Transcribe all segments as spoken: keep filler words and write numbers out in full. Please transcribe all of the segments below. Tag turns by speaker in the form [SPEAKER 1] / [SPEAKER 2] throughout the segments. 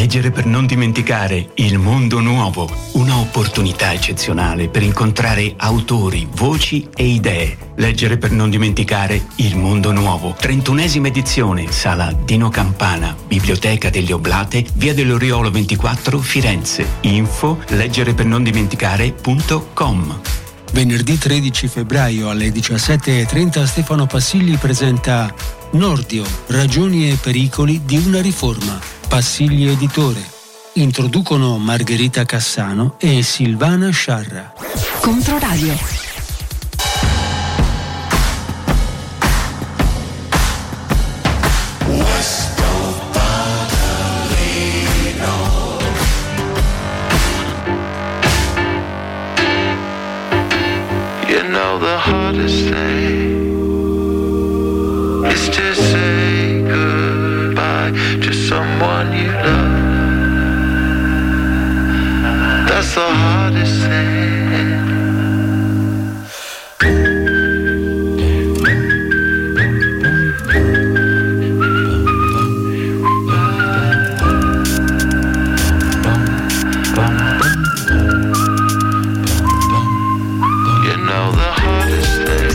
[SPEAKER 1] Leggere per non dimenticare Il Mondo Nuovo, una opportunità eccezionale per incontrare autori, voci e idee. Leggere per non dimenticare Il Mondo Nuovo, trentunesima edizione, Sala Dino Campana, Biblioteca degli Oblate, Via dell'Oriolo ventiquattro, Firenze. Info leggere per non dimenticare punto com.
[SPEAKER 2] Venerdì tredici febbraio alle diciassette e trenta Stefano Passigli presenta Nordio, ragioni e pericoli di una riforma. Passigli editore. Introducono Margherita Cassano e Silvana Sciarra.
[SPEAKER 3] Controradio.
[SPEAKER 4] You know the hardest thing is to say goodbye to someone you love. That's the hardest thing. You know the hardest thing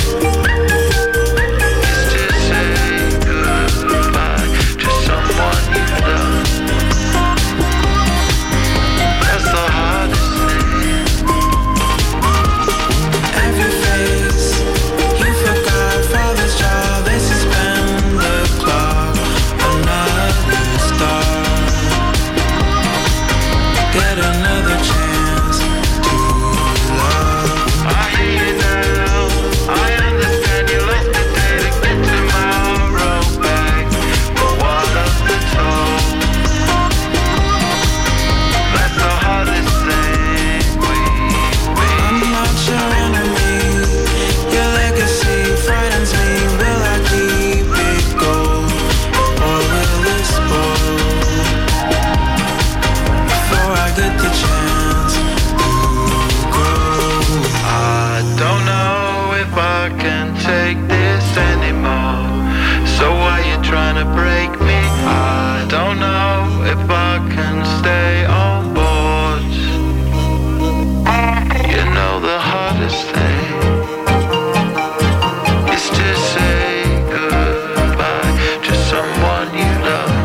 [SPEAKER 4] is to say goodbye to someone you love. That's the hardest thing. Every face you forgot, father's child, they suspend the clock. Another star, get another chance to love. I hear you now, I understand you lost the day to get tomorrow back. But what of the toll? That's the hardest thing we made. I'm not your enemy, your legacy frightens me. Will I keep it gold, or will it spoil? Before I get the chance to grow, I don't know if I can take this anymore. So why you trying to break me? I don't know if I can stay on board. You know the hardest thing is to say goodbye to someone you love.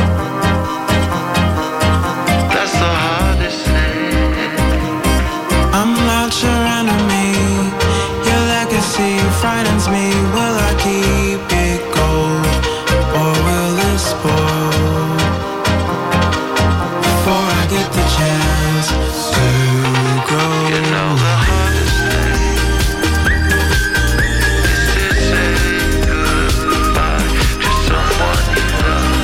[SPEAKER 4] That's the hardest thing. I'm not your enemy, your legacy frightens me. Will I keep it gold, or will it spoil? Before I get the chance to grow. You know the hardest thing is to say goodbye to someone you love.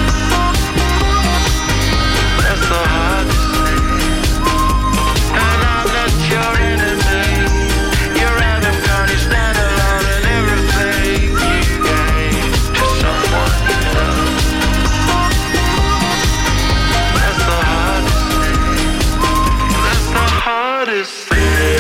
[SPEAKER 4] That's the hardest thing. And I'm not your enemy. You're out of gun, you stand alone in everything you gave to someone you love. That's the hardest thing. That's the hardest thing.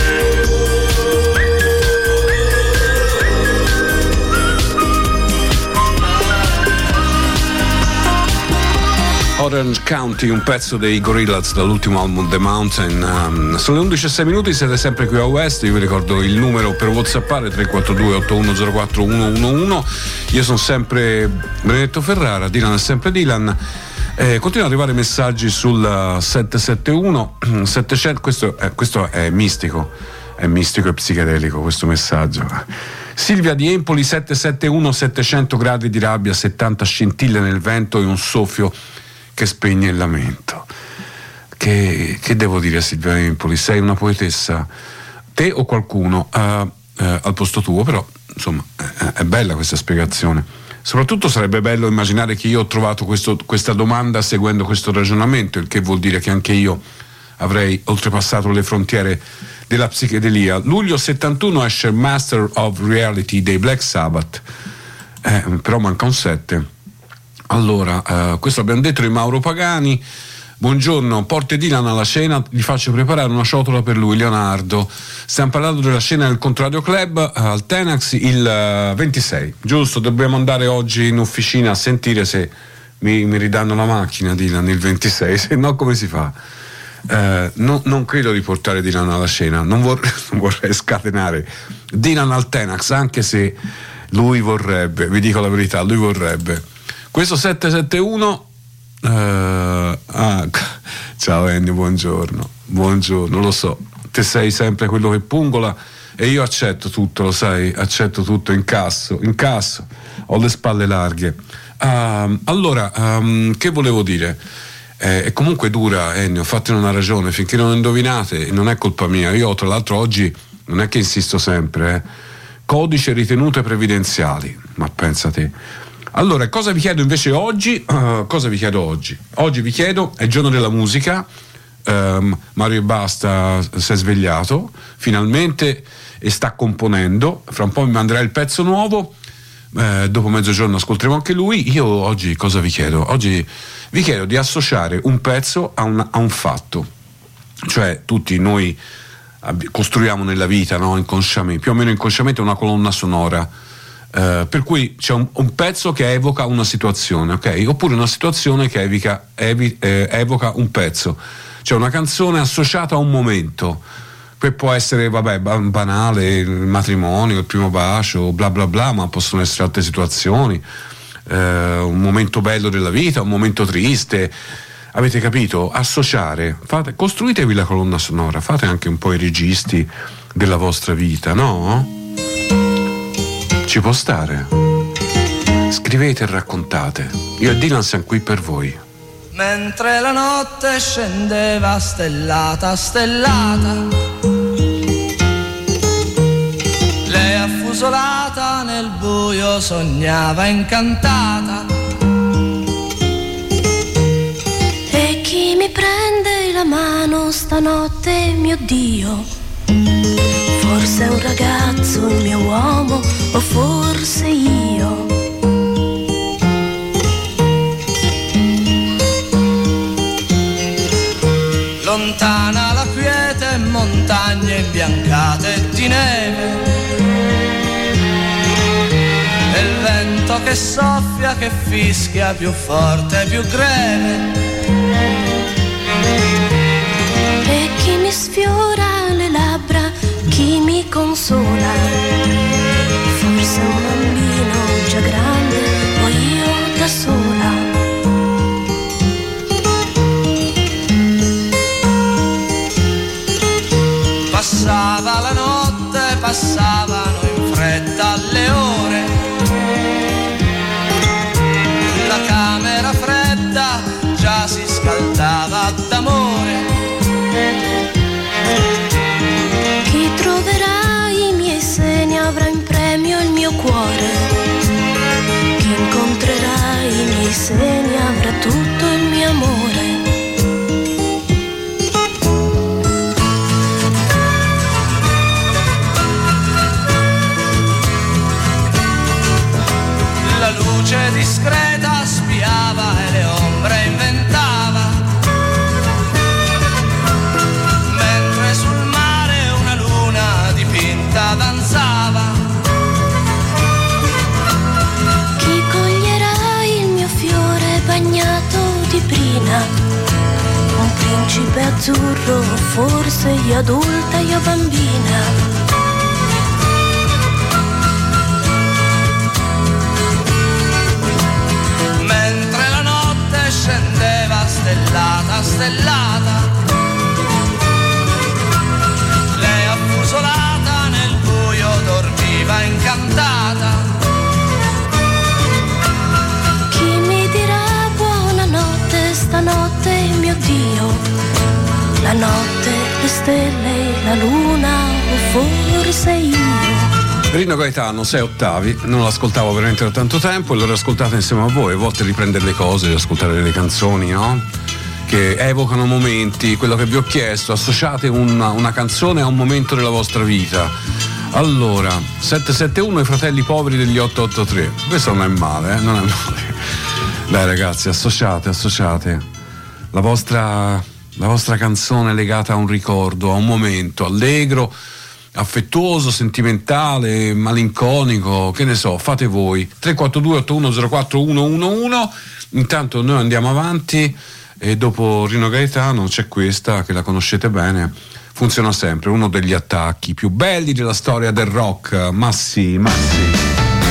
[SPEAKER 5] Orange County, un pezzo dei Gorillaz dall'ultimo album The Mountain. Um, sono le undici e sei minuti, siete sempre qui a West. Io vi ricordo il numero per WhatsAppare tre quattro due otto uno zero quattro uno uno uno. Io sono sempre Benedetto Ferrara, Dylan è sempre Dylan. Eh, continuano ad arrivare messaggi sul sette sette uno settecento. Questo, eh, questo è mistico, è mistico e psichedelico questo messaggio. Silvia di Empoli, sette sette uno settecento gradi di rabbia, settanta scintille nel vento e un soffio che spegne il lamento. Che, che devo dire a Silvia di Empoli? Sei una poetessa, te o qualcuno uh, uh, al posto tuo, però insomma è, è bella questa spiegazione. Soprattutto sarebbe bello immaginare che io ho trovato questo, questa domanda seguendo questo ragionamento, il che vuol dire che anche io avrei oltrepassato le frontiere della psichedelia. Luglio settantuno esce Master of Reality dei Black Sabbath, eh, però manca un sette. Allora, eh, questo abbiamo detto di Mauro Pagani. Buongiorno, porti Dylan alla cena, gli faccio preparare una ciotola per lui, Leonardo. Stiamo parlando della cena del Contrario Club uh, al Tenax il uh, ventisei, giusto? Dobbiamo andare oggi in officina a sentire se mi, mi ridanno la macchina Dylan il ventisei, se no come si fa? Eh, no, non credo di portare Dylan alla scena, non vorrei, non vorrei scatenare Dylan al Tenax, anche se lui vorrebbe, vi dico la verità, lui vorrebbe. Questo sette sette uno eh, ah, ciao Ennio, buongiorno, buongiorno, lo so, te sei sempre quello che pungola e io accetto tutto, lo sai, accetto tutto, incasso, incasso, ho le spalle larghe. Uh, allora, um, che volevo dire? Eh, è comunque dura, Ennio, fatene una ragione, finché non indovinate, non è colpa mia. Io tra l'altro oggi, non è che insisto sempre, eh, codice ritenute previdenziali, ma pensate. Allora, cosa vi chiedo invece oggi? Uh, cosa vi chiedo oggi? Oggi vi chiedo, è il giorno della musica, um, Mario Basta si è svegliato, finalmente, e sta componendo, fra un po' mi manderà il pezzo nuovo. Eh, dopo mezzogiorno ascolteremo anche lui. Io oggi cosa vi chiedo? Oggi vi chiedo di associare un pezzo a un, a un fatto, cioè tutti noi ab- costruiamo nella vita, no? Inconsciamente, più o meno inconsciamente, una colonna sonora, eh, per cui c'è un, un pezzo che evoca una situazione, ok? Oppure una situazione che evica, evi, eh, evoca un pezzo, cioè una canzone associata a un momento. Che può essere, vabbè, banale, il matrimonio, il primo bacio, bla bla bla, ma possono essere altre situazioni, eh, un momento bello della vita, un momento triste, avete capito? Associare, fate, costruitevi la colonna sonora, fate anche un po' i registi della vostra vita, no? Ci può stare? Scrivete e raccontate, io e Dylan siamo qui per voi.
[SPEAKER 3] Mentre la notte scendeva stellata, stellata, lei affusolata nel buio sognava incantata.
[SPEAKER 6] E chi mi prende la mano stanotte, mio Dio? Forse è un ragazzo, il mio uomo, o forse io?
[SPEAKER 3] Lontana la quiete, montagne imbiancate di neve, e il vento che soffia, che fischia più forte, più greve.
[SPEAKER 6] E chi mi sfiora le labbra, chi mi consola? Forse un bambino già grande, o io da sola.
[SPEAKER 3] Passava la notte, passavano in fretta le ore, la camera fredda già si scaldava d'amore.
[SPEAKER 6] Chi troverà i miei seni avrà in premio il mio cuore, chi incontrerà i miei seni avrà tutto il mio amore.
[SPEAKER 3] Luce discreta spiava e le ombre inventava, mentre sul mare una luna dipinta danzava.
[SPEAKER 6] Chi coglierà il mio fiore bagnato di brina? Un principe azzurro, forse io adulta, io bambina.
[SPEAKER 3] Scendeva stellata, stellata, lei affusolata nel buio dormiva incantata.
[SPEAKER 6] Chi mi dirà buonanotte stanotte, mio Dio? La notte, le stelle, la luna, o forse io?
[SPEAKER 5] Rino Gaetano, sei ottavi, non l'ascoltavo veramente da tanto tempo e l'ho riascoltato insieme a voi. A volte riprendere le cose, riascoltare le canzoni, no? Che evocano momenti, quello che vi ho chiesto, associate una, una canzone a un momento della vostra vita. Allora, sette sette uno, i fratelli poveri degli otto otto tre. Questo non è male, eh? Non è male. Dai ragazzi, associate, associate la vostra, la vostra canzone legata a un ricordo, a un momento allegro, affettuoso, sentimentale, malinconico, che ne so, fate voi. tre quattro due otto uno zero quattro uno uno uno. Intanto noi andiamo avanti e dopo Rino Gaetano c'è questa che la conoscete bene, funziona sempre, uno degli attacchi più belli della storia del rock. Massi, Massi.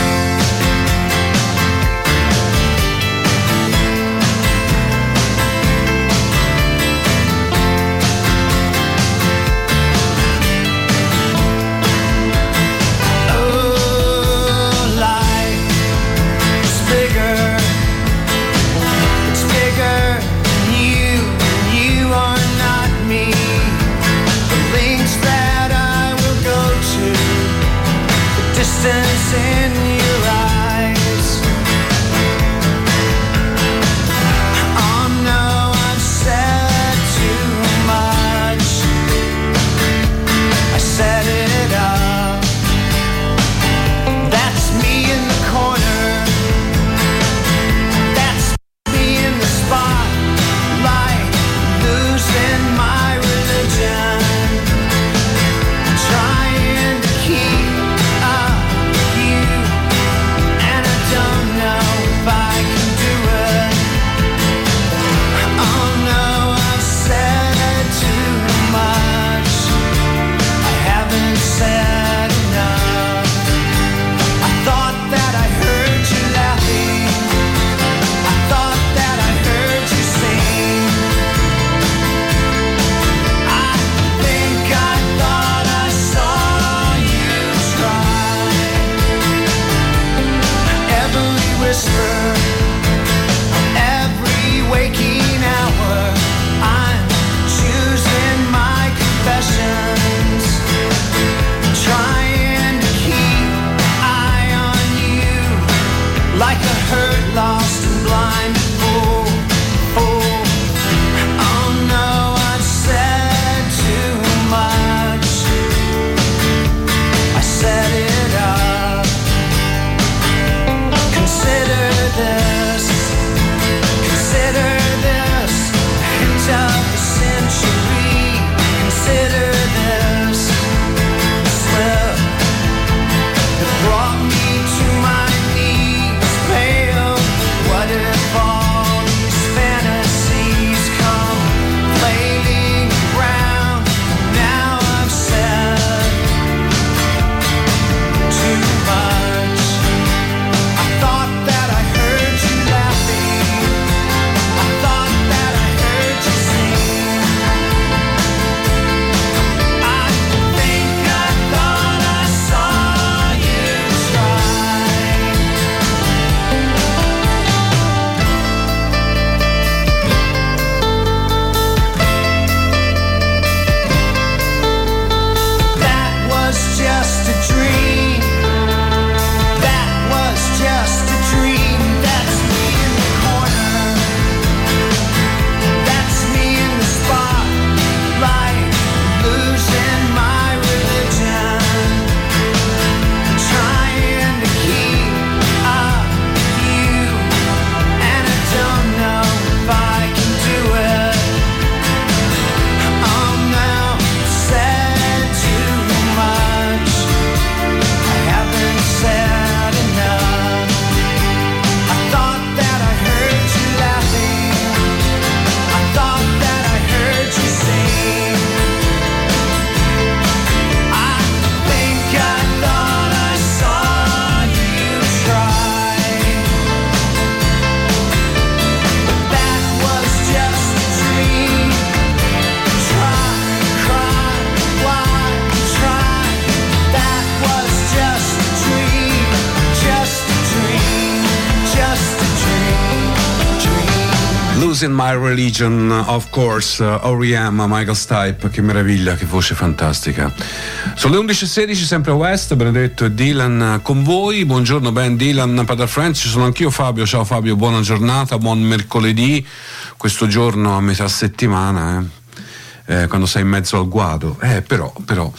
[SPEAKER 5] In My Religion, of course, uh, R E M, Michael Stipe, che meraviglia, che voce fantastica. Sono le undici e sedici, sempre a West, Benedetto e Dylan con voi. Buongiorno Ben, Dylan, Padre Friends, ci sono anch'io Fabio, ciao Fabio, buona giornata, buon mercoledì, questo giorno a metà settimana, eh. Eh, quando sei in mezzo al guado, eh, però, però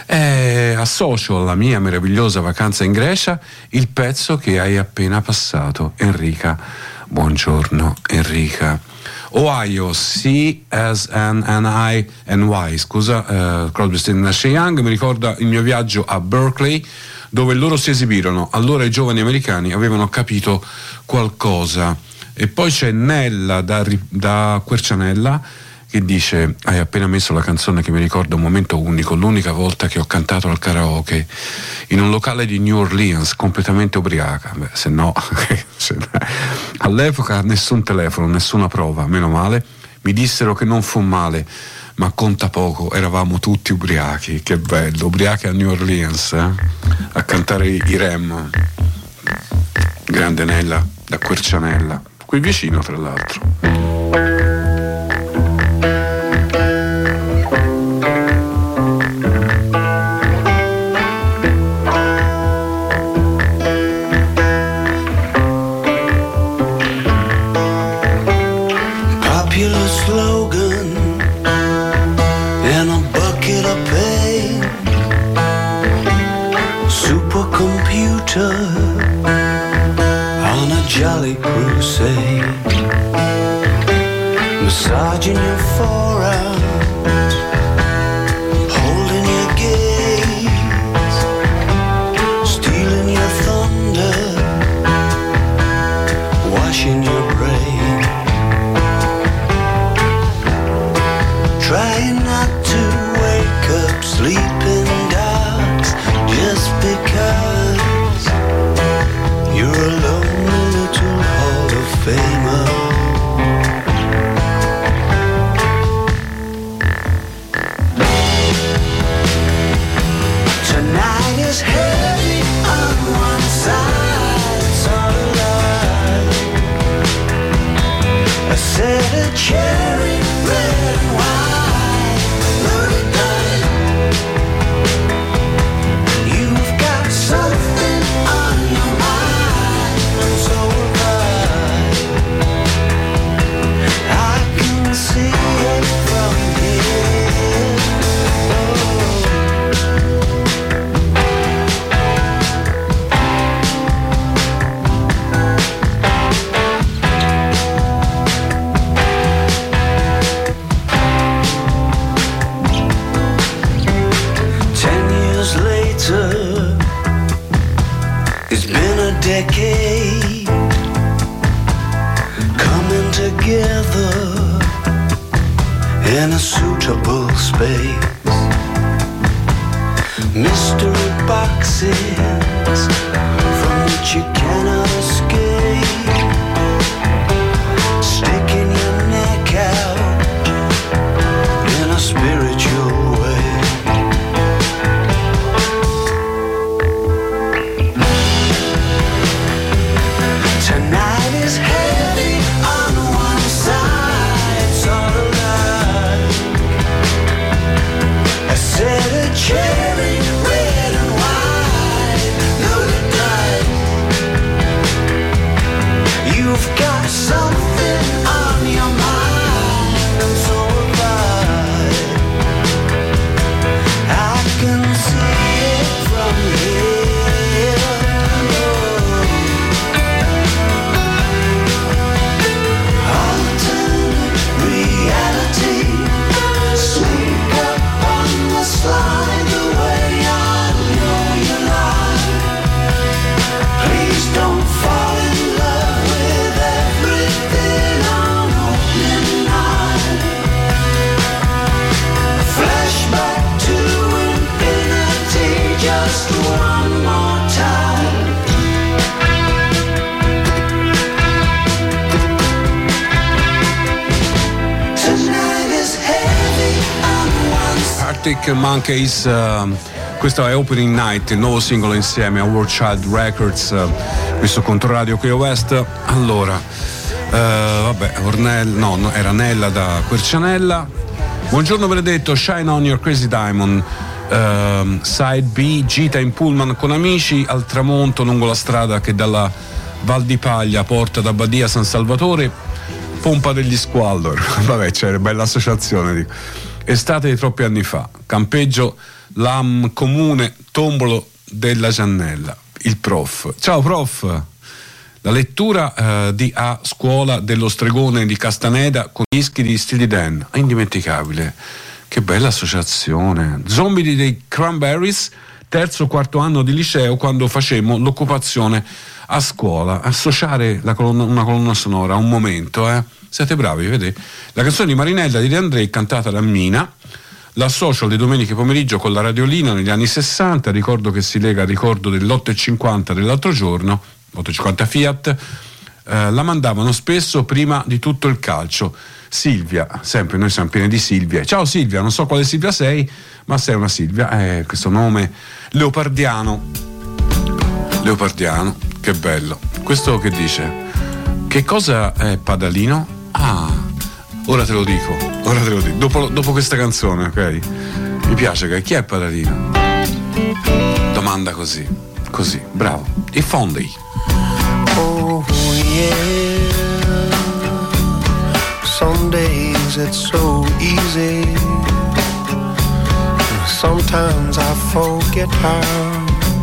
[SPEAKER 5] eh, associo alla mia meravigliosa vacanza in Grecia il pezzo che hai appena passato, Enrica. Buongiorno Enrica. Ohio, C S N N I N Y, scusa, uh, Crosby, Stills Nash Young. Mi ricorda il mio viaggio a Berkeley, dove loro si esibirono. Allora i giovani americani avevano capito qualcosa. E poi c'è Nella da, da Quercianella, che dice: hai appena messo la canzone che mi ricorda un momento unico, l'unica volta che ho cantato al karaoke in un locale di New Orleans, completamente ubriaca. Beh, se no, se, all'epoca nessun telefono, nessuna prova, meno male. Mi dissero che non fu male, ma conta poco, eravamo tutti ubriachi. Che bello, ubriachi a New Orleans, eh? A cantare i, i Rem. Grande Nella da Quercianella, qui vicino tra l'altro.
[SPEAKER 7] On a jolly crusade, massaging your forearms, holding your gaze, stealing your thunder, washing your brain, trying not to wake up sleeping dogs just because you're a lonely little Hall of Famer. Tonight is heavy on one side, it's all alive. I said a cherry red and white, look at it. You've got something on your mind, so right. I can see it from here. Oh. Ten years later, it's been a decade, coming together in a suitable space. Mystery boxes from which you cannot escape, sticking your neck out in a spiritual way. Tonight is heavy on one side, it's all alive. I said a cherry red and white, look at that. You've got something on your mind, and so have I. I can see it from here. Oh. Alternate reality, sneak up on the slide the way I know you lie. Please don't fall in love with everything on opening night. Flashback to infinity, just one more time. Tonight is heavy on one side.
[SPEAKER 5] Arctic Monkeys, uh, questo è Opening Night, il nuovo singolo insieme a World Child Records, uh, questo Controradio qui a West. Allora, uh, vabbè, Ornella, no, no, era Nella da Quercianella. Buongiorno Benedetto, Shine on Your Crazy Diamond, uh, Side B, gita in pullman con amici al tramonto lungo la strada che dalla Val di Paglia porta da Badia San Salvatore, pompa degli Squallor. Vabbè, c'è bella associazione, dico. Estate di troppi anni fa, campeggio Lam Comune, tombolo della Giannella, il prof. Ciao prof, La lettura eh, di A Scuola dello stregone di Castaneda con dischi di Steely Dan, indimenticabile. Che bella associazione. Zombie dei Cranberries, terzo o quarto anno di liceo, quando facemmo l'occupazione a scuola, associare la colonna, una colonna sonora a un momento, eh? Siete bravi, vedete? La canzone di Marinella di De André, cantata da Mina, l'associo alle domeniche pomeriggio con la radiolina negli anni sessanta, ricordo che si lega al ricordo dell'otto e cinquanta dell'altro giorno, otto e cinquanta Fiat, eh, la mandavano spesso prima di tutto il calcio. Silvia, sempre noi siamo pieni di Silvia. Ciao Silvia, non so quale Silvia sei, ma sei una Silvia, eh, questo nome leopardiano. Leopardiano, che bello. Questo che dice? Che cosa è Padalino? Ah, ora te lo dico, ora te lo dico, dopo, dopo questa canzone, ok? Mi piace che chi è Padalino? Domanda così, così, bravo. I fondi.
[SPEAKER 7] Oh yeah, some days it's so easy, sometimes I forget how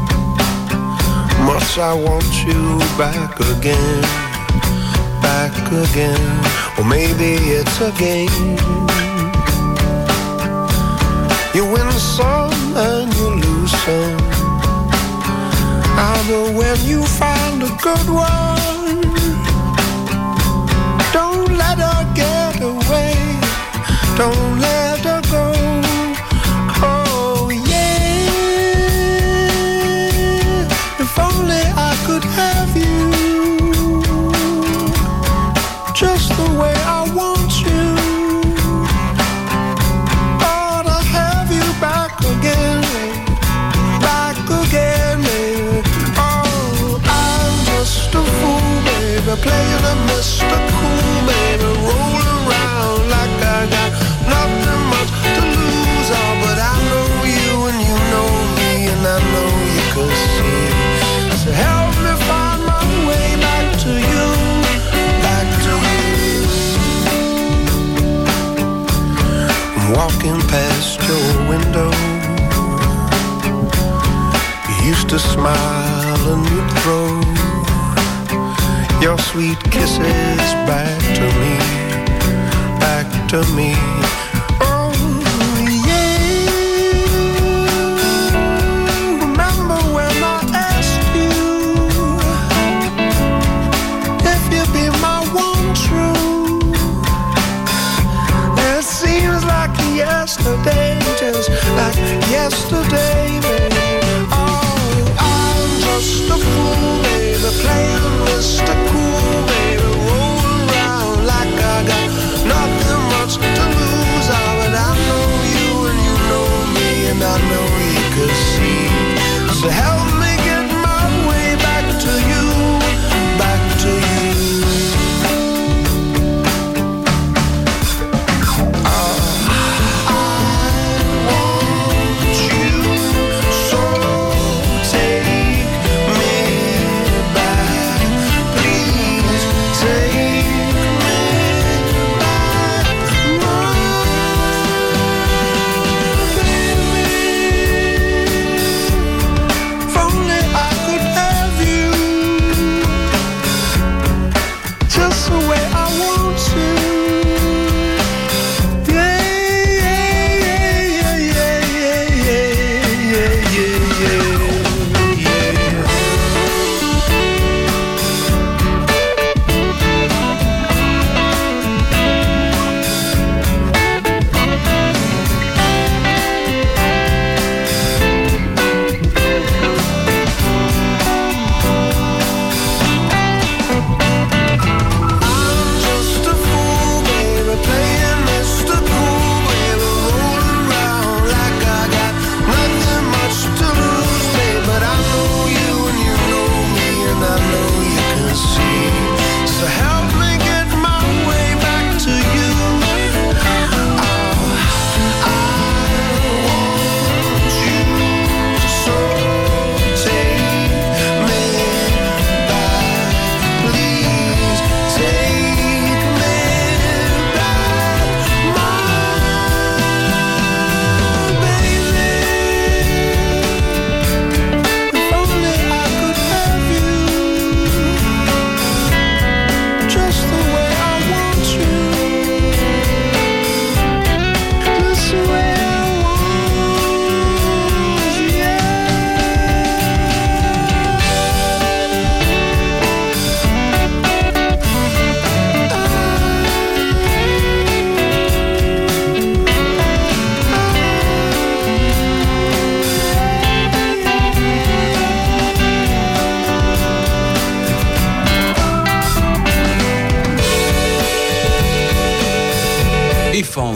[SPEAKER 7] much I want you back again, back again, or maybe it's a game. You win some and you lose some. Ah, but when you find a good one, don't let her get away, don't let her go. Oh yeah, if only I could have you just the way I want you. Oh, to have you back again, back again. Oh, I'm just a fool, baby, playing a Mister Cool, baby, rolling around like I got nothing much to lose. Oh, but I know you and you know me, and I know you could see. So help me find my way back to you, back to you. I'm walking past your window. You used to smile and you'd throw your sweet kisses back to me, back to me. Oh yeah, remember when I asked you if you'd be my one true? It seems like yesterday, just like yesterday, baby. Oh, I'm just a fool, baby, playing Mister Cool, baby, roll around like I got nothing much to lose. Oh, but I know you and you know me, and I know you could see. So help me get my way back to you, back to you. Oh, I want you, so take me back, please take me back, if only I could have you just the way I want to. Yeah, yeah, yeah, yeah, yeah, yeah, yeah, yeah, yeah. I'm just a fool, baby, playing Mister Cool, baby, rolling around like I got nothing much to lose.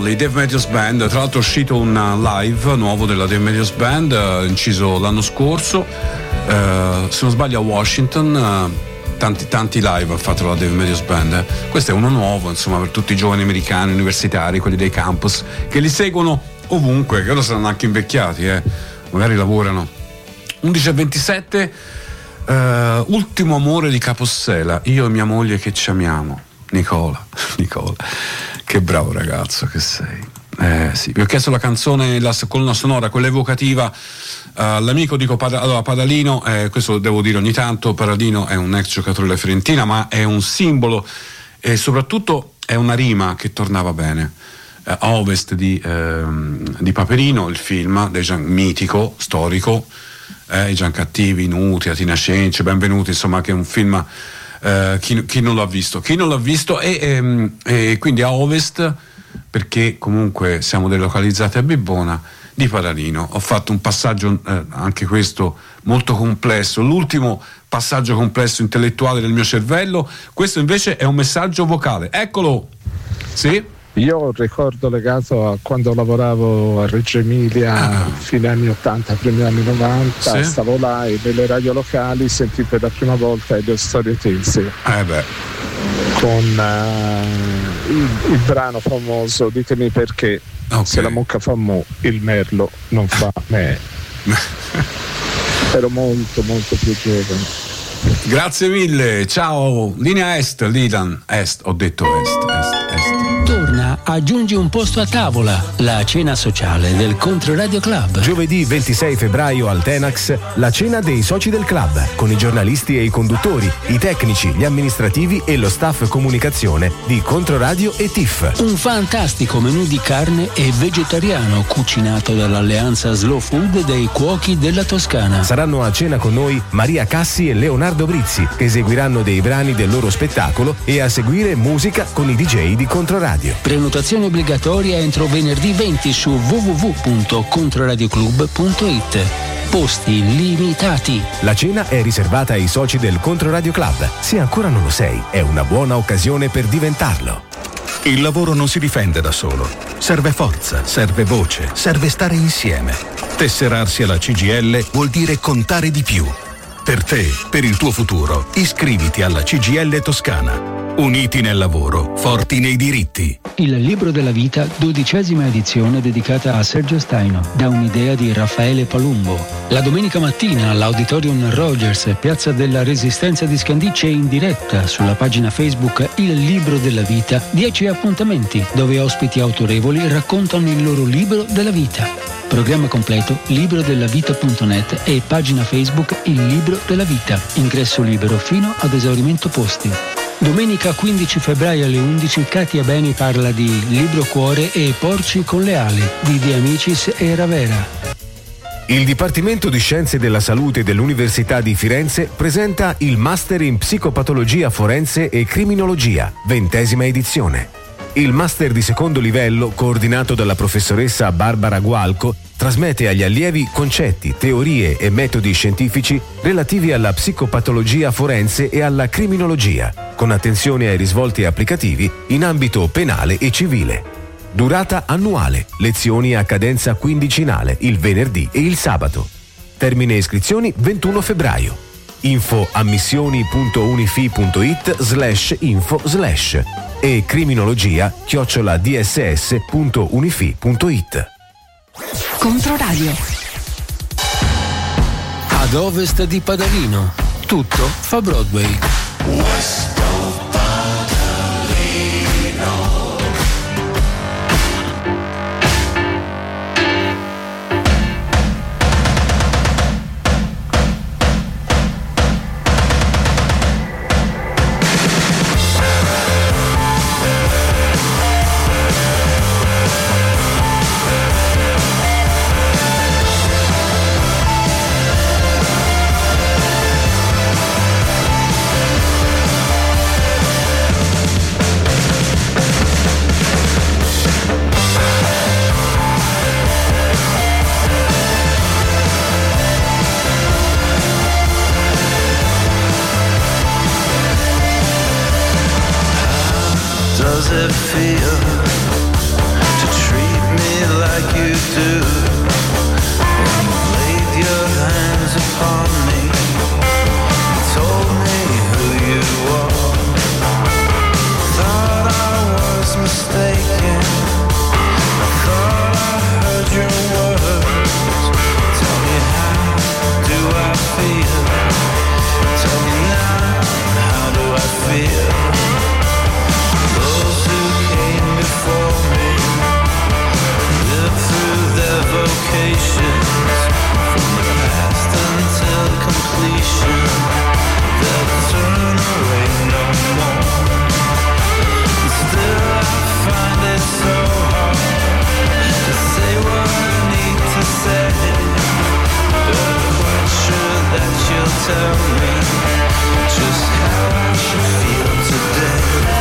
[SPEAKER 5] Lonely, Dave Matthews Band. Tra l'altro è uscito un live nuovo della Dave Matthews Band, uh, inciso l'anno scorso, uh, se non sbaglio a Washington. Uh, tanti tanti live ha fatto la Dave Matthews Band. Eh. Questo è uno nuovo, insomma, per tutti i giovani americani universitari, quelli dei campus, che li seguono ovunque, che ora saranno anche invecchiati, eh. magari lavorano. undici e ventisette, uh, ultimo amore di Capossela, io e mia moglie che ci amiamo. Nicola, Nicola, che bravo ragazzo che sei. Eh sì, vi ho chiesto la canzone, la colonna sonora, quella evocativa. Uh, l'amico dico Pada, allora Padalino, eh, questo lo devo dire ogni tanto, Padalino è un ex giocatore della Fiorentina, ma è un simbolo e soprattutto è una rima che tornava bene. Uh, a ovest di, ehm, di Paperino, il film dei Gian, mitico, storico, eh, i Giancattivi, Nuti, Atina Cenci, benvenuti, insomma, che è un film, eh, chi, chi non l'ha visto, chi non l'ha visto e, e, e quindi a ovest, perché comunque siamo delocalizzati a Bibbona, di Padalino. Ho fatto un passaggio, eh, anche questo molto complesso, l'ultimo passaggio complesso intellettuale del mio cervello. Questo invece è un messaggio vocale, eccolo. Sì?
[SPEAKER 8] Io ho un ricordo legato a quando lavoravo a Reggio Emilia, ah. fine anni ottanta, primi anni novanta, sì? Stavo là e nelle radio locali sentì per la prima volta le storie tese.
[SPEAKER 5] Eh beh.
[SPEAKER 8] Con uh, il, il brano famoso Ditemi perché, okay. Se la mucca fa mu, il merlo non fa me. Ero molto molto più giovane.
[SPEAKER 5] Grazie mille, ciao. Linea est, Lilan, est, ho detto est, est, est.
[SPEAKER 2] Torna, aggiungi un posto a tavola, la cena sociale del Controradio Club.
[SPEAKER 9] Giovedì ventisei febbraio al Tenax, la cena dei soci del club, con i giornalisti e i conduttori, i tecnici, gli amministrativi e lo staff comunicazione di Controradio e T I F.
[SPEAKER 2] Un fantastico menù di carne e vegetariano cucinato dall'alleanza Slow Food dei cuochi della Toscana.
[SPEAKER 9] Saranno a cena con noi Maria Cassi e Leonardo Brizzi, che eseguiranno dei brani del loro spettacolo e a seguire musica con i D J di Controradio.
[SPEAKER 2] Prenotazione obbligatoria entro venerdì venti su w w w punto controradioclub punto i t. Posti limitati.
[SPEAKER 9] La cena è riservata ai soci del Controradio Club. Se ancora non lo sei, è una buona occasione per diventarlo.
[SPEAKER 10] Il lavoro non si difende da solo. Serve forza, serve voce, serve stare insieme. Tesserarsi alla C G I L vuol dire contare di più. Per te, per il tuo futuro, iscriviti alla C G I L Toscana. Uniti nel lavoro, forti nei diritti.
[SPEAKER 2] Il libro della vita, dodicesima edizione dedicata a Sergio Staino, da un'idea di Raffaele Palumbo. La domenica mattina all'Auditorium Rogers, Piazza della Resistenza di Scandicci, in diretta sulla pagina Facebook Il libro della vita, dieci appuntamenti dove ospiti autorevoli raccontano il loro libro della vita. Programma completo librodellavita punto net e pagina Facebook Il libro della vita. Ingresso libero fino ad esaurimento posti. Domenica quindici febbraio alle undici Katia Beni parla di Libro Cuore e Porci con le ali di De Amicis e Ravera.
[SPEAKER 9] Il Dipartimento di Scienze della Salute dell'Università di Firenze presenta il Master in Psicopatologia Forense e Criminologia, ventesima edizione. Il master di secondo livello, coordinato dalla professoressa Barbara Gualco, trasmette agli allievi concetti, teorie e metodi scientifici relativi alla psicopatologia forense e alla criminologia, con attenzione ai risvolti applicativi in ambito penale e civile. Durata annuale, lezioni a cadenza quindicinale il venerdì e il sabato. Termine iscrizioni ventuno febbraio. Info ammissioni.unifi.it slash info slash e criminologia chiocciola dss.unifi.it.
[SPEAKER 2] Controradio. Ad ovest di Padalino, tutto fa Broadway.
[SPEAKER 4] tell me just how I should feel today.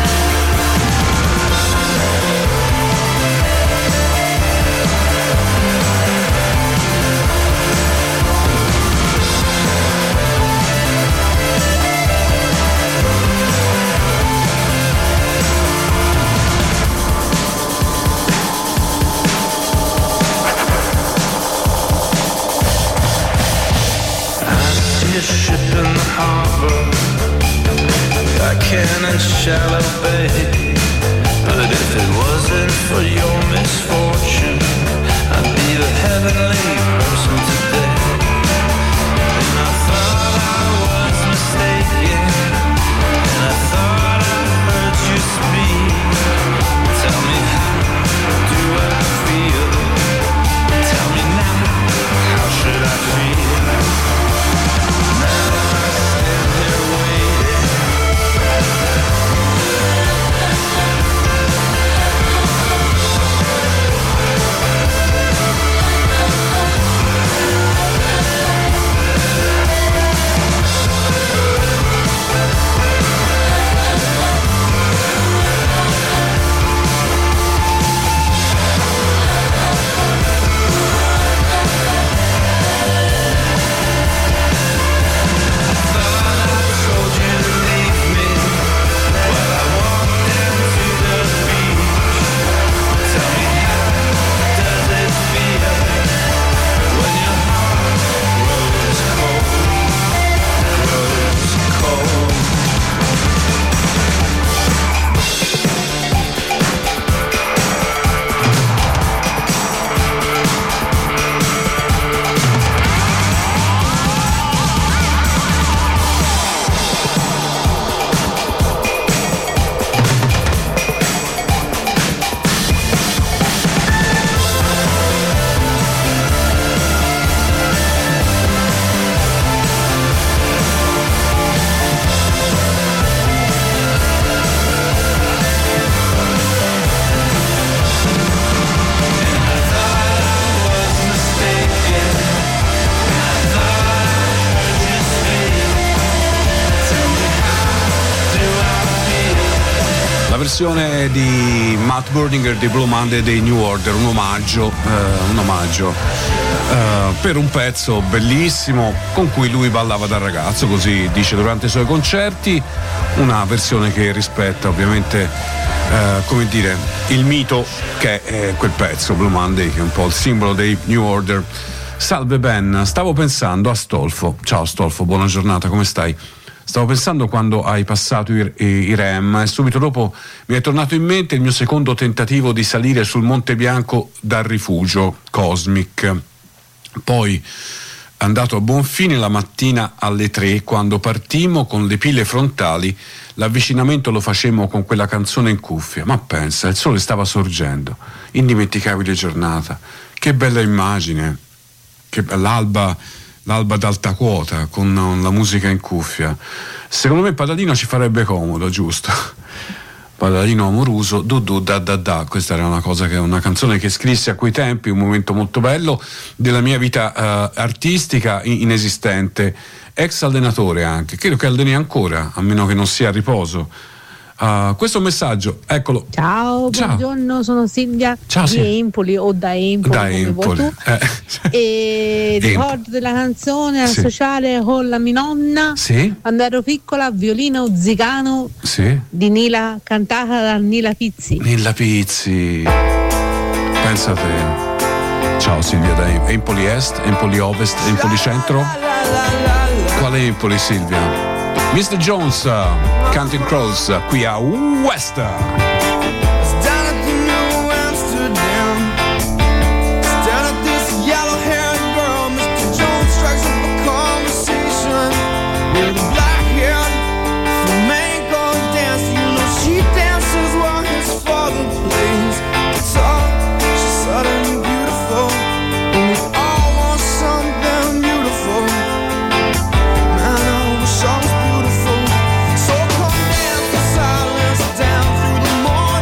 [SPEAKER 4] A ship in the harbor, I can and shall obey. But if it wasn't for your misfortune, I'd be the heavenly person today. And I thought I was mistaken, and I thought I heard you speak. Tell me, how do I feel? Tell me now, how should I feel?
[SPEAKER 5] Versione di Matt Berninger di Blue Monday dei New Order, un omaggio, eh, un omaggio eh, per un pezzo bellissimo con cui lui ballava da ragazzo, così dice durante i suoi concerti, una versione che rispetta ovviamente eh, come dire il mito che è quel pezzo Blue Monday, che è un po' il simbolo dei New Order. Salve Ben, stavo pensando a Stolfo. Ciao Stolfo, buona giornata, come stai? Stavo pensando quando hai passato i, i, i R E M e subito dopo mi è tornato in mente il mio secondo tentativo di salire sul Monte Bianco dal rifugio Cosmic. Poi, andato a buon fine la mattina alle tre, quando partimmo con le pile frontali, l'avvicinamento lo facemmo con quella canzone in cuffia. Ma pensa, il sole stava sorgendo, indimenticabile giornata, che bella immagine, che l'alba... l'alba d'alta quota con la musica in cuffia. Secondo me Patatino ci farebbe comodo, giusto? Patatino Amoruso, du du da da da. Questa era una cosa che una canzone che scrissi a quei tempi, un momento molto bello della mia vita uh, artistica inesistente. Ex allenatore anche, credo che alleni ancora, a meno che non sia a riposo. Uh, questo messaggio, eccolo.
[SPEAKER 11] Ciao,
[SPEAKER 5] Ciao,
[SPEAKER 11] buongiorno, sono Silvia.
[SPEAKER 5] Ciao,
[SPEAKER 11] di
[SPEAKER 5] sì.
[SPEAKER 11] Empoli o da Empoli,
[SPEAKER 5] da
[SPEAKER 11] come
[SPEAKER 5] Empoli.
[SPEAKER 11] vuoi tu.
[SPEAKER 5] Eh.
[SPEAKER 11] E ricordo della canzone
[SPEAKER 5] Sì.
[SPEAKER 11] a sociale con la mia nonna,
[SPEAKER 5] Sì.
[SPEAKER 11] quando ero piccola, violino zigano
[SPEAKER 5] Sì.
[SPEAKER 11] di Nila, cantata da Nila Pizzi.
[SPEAKER 5] Nilla Pizzi, pensa a te. Ciao Silvia da Empoli Est, Empoli Ovest, Empoli Centro. Quale Empoli, Silvia? mister Jones, uh, Counting Crows, uh, qui a West.
[SPEAKER 12] More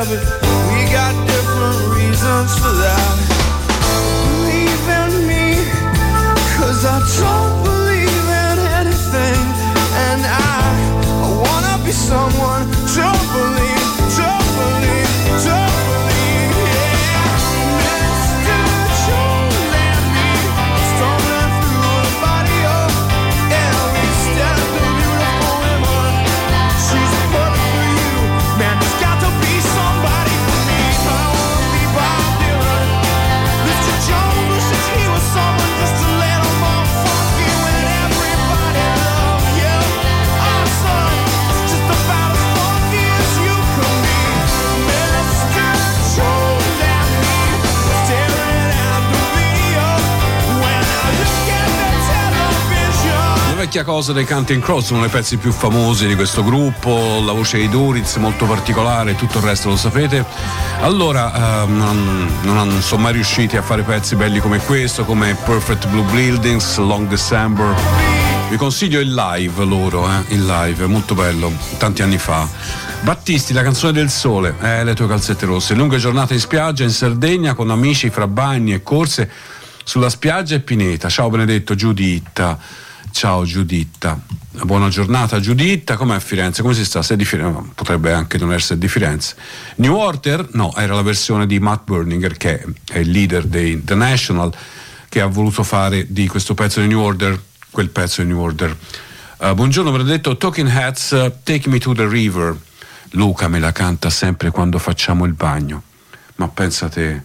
[SPEAKER 4] yeah, but we got different reasons for that. Believe in me, cause I don't believe in anything, and I, I wanna be someone to believe, to believe, to believe, yeah. Mister Joe and me, stumbling through the body of, yeah, we stand the beautiful woman. She's perfect for you, man, there's got to be somebody for me. I wanna be Bob Dylan. Mister Joe wishes he was someone just a little more funky when everybody loved you. Oh son, it's just about as funky as you could be. Mister Joe and me, staring at the video when I look at the television.
[SPEAKER 5] La vecchia cosa dei Counting Crows, uno dei pezzi più famosi di questo gruppo, la voce di Duriz molto particolare, tutto il resto lo sapete. Allora, eh, non, non sono mai riusciti a fare pezzi belli come questo, come Perfect Blue Buildings, Long December. Vi consiglio il live loro, eh, il live, è molto bello, tanti anni fa. Battisti, La canzone del sole, eh, Le tue calzette rosse, lunghe giornate in spiaggia in Sardegna con amici fra bagni e corse sulla spiaggia e pineta. Ciao Benedetto, Giuditta. Ciao Giuditta, buona giornata Giuditta, com'è a Firenze? Come si sta? Sei di Firenze? Potrebbe anche non essere di Firenze. New Order? No, era la versione di Matt Berninger, che è il leader dei The National, che ha voluto fare di questo pezzo di New Order quel pezzo di New Order. Uh, buongiorno Benedetto, Talking Heads, uh, Take Me to the River. Luca me la canta sempre quando facciamo il bagno. Ma pensate,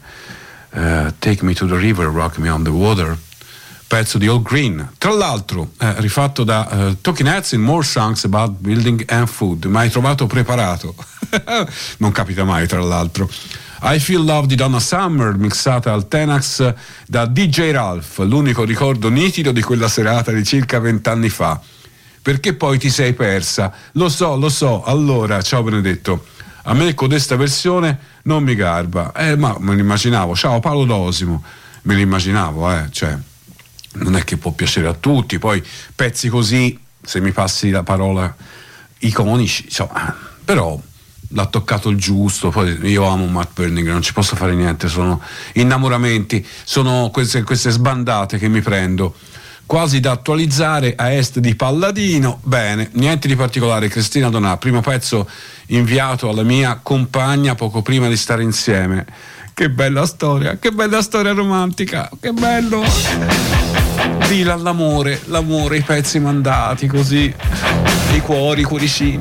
[SPEAKER 5] uh, Take Me to the River, Rock Me on the Water, pezzo di All Green, tra l'altro eh, rifatto da uh, Talking Heads in More Songs About Building and Food. Ma hai trovato preparato? Non capita mai, tra l'altro. I Feel Love di Donna Summer, mixata al Tenax da D J Ralph, l'unico ricordo nitido di quella serata di circa vent'anni fa. Perché poi ti sei persa? Lo so, lo so. Allora, ciao Benedetto, a me codesta versione non mi garba. Eh, ma me l'immaginavo. Ciao Paolo Dosimo, me l'immaginavo, eh, cioè non è che può piacere a tutti, poi pezzi così, se mi passi la parola, iconici, insomma, però l'ha toccato il giusto. Poi io amo Matt Berninger, non ci posso fare niente, sono innamoramenti, sono queste, queste sbandate che mi prendo, quasi da attualizzare a est di Palladino. Bene, niente di particolare. Cristina Donà, primo pezzo inviato alla mia compagna poco prima di stare insieme. Che bella storia, che bella storia romantica, che bello. Dylan, l'amore, l'amore, i pezzi mandati così, i cuori, i cuoricini.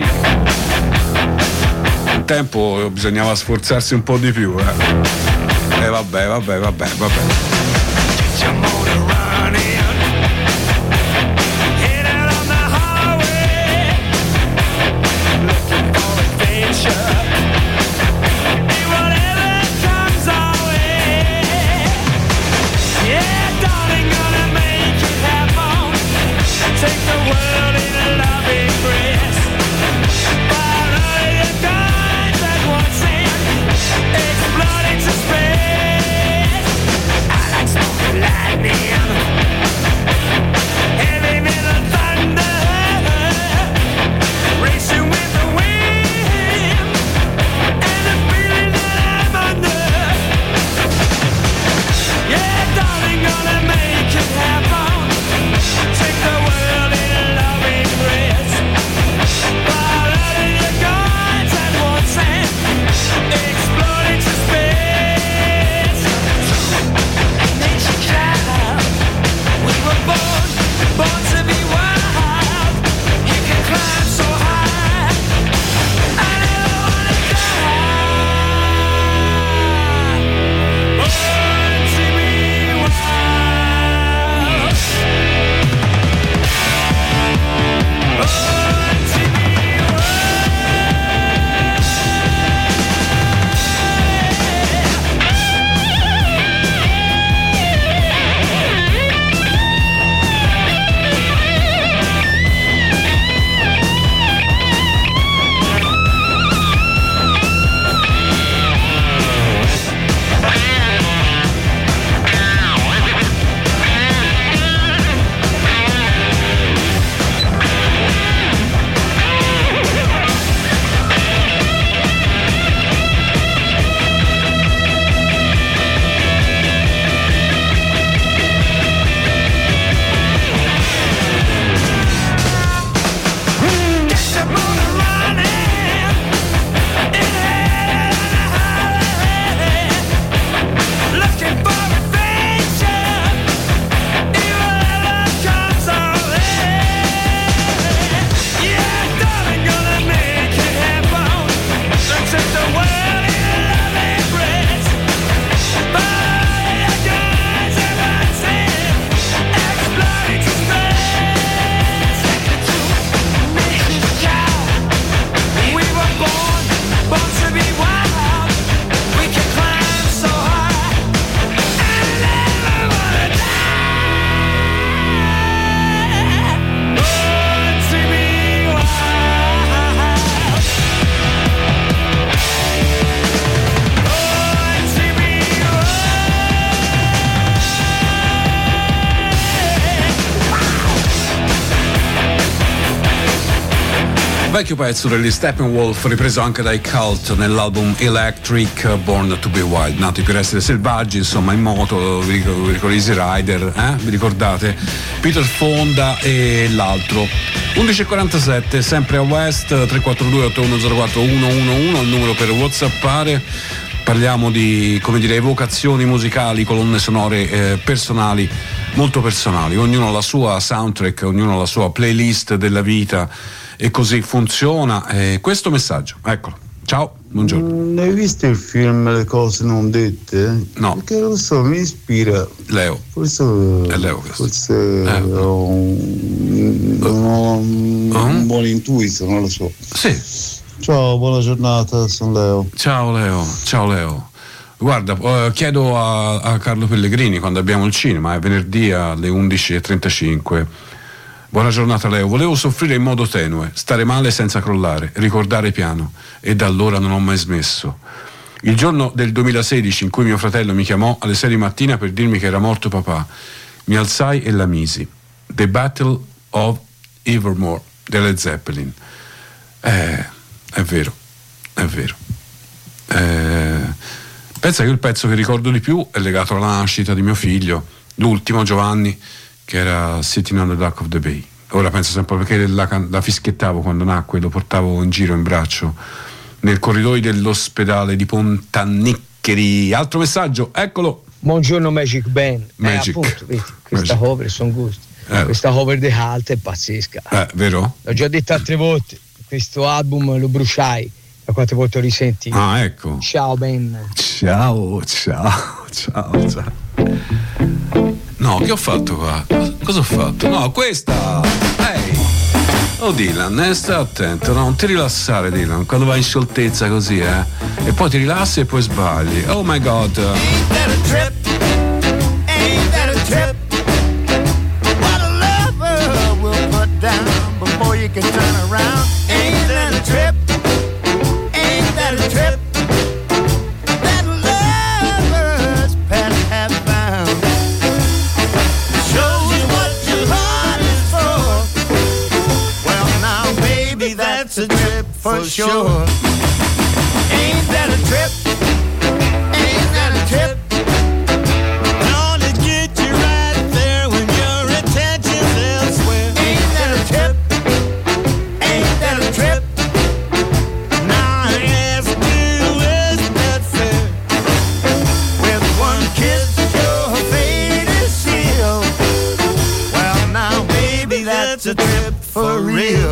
[SPEAKER 5] Un tempo bisognava sforzarsi un po' di più, eh. E vabbè, vabbè, vabbè, vabbè.
[SPEAKER 4] Exploding to space. I like smoking
[SPEAKER 5] vecchio pezzo degli Steppenwolf, ripreso anche dai Cult nell'album Electric, Born to be Wild, nati per essere selvaggi, insomma, in moto. Vi ricordo Easy Rider, eh? Vi ricordate? Peter Fonda e l'altro. undici e quarantasette, sempre a West, tre quattro due otto uno zero quattro uno uno uno, il numero per WhatsAppare. Parliamo di, come dire, evocazioni musicali, colonne sonore eh, personali, molto personali. Ognuno ha la sua soundtrack, ognuno ha la sua playlist della vita, e così funziona. Eh, questo messaggio, eccolo. Ciao, buongiorno.
[SPEAKER 12] Mm, hai visto il film Le cose non dette?
[SPEAKER 5] No.
[SPEAKER 12] Perché lo so, mi ispira.
[SPEAKER 5] Leo.
[SPEAKER 12] Forse,
[SPEAKER 5] è Leo questo.
[SPEAKER 12] Forse eh. ho un, ho un, uh-huh. un buon intuito, non lo so.
[SPEAKER 5] Sì.
[SPEAKER 12] Ciao, buona giornata, sono Leo.
[SPEAKER 5] Ciao Leo, ciao Leo. Guarda, eh, chiedo a, a Carlo Pellegrini quando abbiamo il cinema, è venerdì alle undici e trentacinque. Buona giornata Leo, volevo soffrire in modo tenue, stare male senza crollare, ricordare piano, e da allora non ho mai smesso. Il giorno del duemilasedici in cui mio fratello mi chiamò alle sei di mattina per dirmi che era morto papà, mi alzai e la misi. The Battle of Evermore delle Zeppelin. Eh... È vero, è vero. Eh, pensa che il pezzo che ricordo di più è legato alla nascita di mio figlio, l'ultimo Giovanni, che era Sitting on the Dock of the Bay. Ora penso sempre perché la, la fischiettavo quando nacque, lo portavo in giro in braccio nel corridoio dell'ospedale di Pontanniccheri. Altro messaggio, eccolo.
[SPEAKER 13] Buongiorno Magic Band.
[SPEAKER 5] Magic.
[SPEAKER 13] Eh, appunto, vedi, questa
[SPEAKER 5] Magic.
[SPEAKER 13] cover sono gusti.
[SPEAKER 5] Eh.
[SPEAKER 13] Questa cover di Halt è pazzesca.
[SPEAKER 5] Eh, vero?
[SPEAKER 13] L'ho già detto altre volte. Questo album lo bruciai da quante volte lo risenti.
[SPEAKER 5] Ah, ecco.
[SPEAKER 13] Ciao Ben.
[SPEAKER 5] Ciao, ciao, ciao, ciao. No, che ho fatto qua? Cosa ho fatto? No, questa! Ehi! Oh Dylan, eh, stai attento, no? Non ti rilassare Dylan, quando vai in scioltezza così, eh? E poi ti rilassi e poi sbagli. Oh my god!
[SPEAKER 14] Ain't that a trip? Ain't that a trip? What a lover will put down before you can turn around. Ain't that a trip? Ain't that a trip? That lover's pet have found. Shows you what your heart is for. Well now baby that's a trip for sure. Ain't that a trip? Ain't that a trip? Gonna get you right there when your attention's elsewhere. Ain't that a trip? Ain't that a trip? Now I ask you, is that fair? With one kiss your fate is sealed. Well now baby that's a trip for real.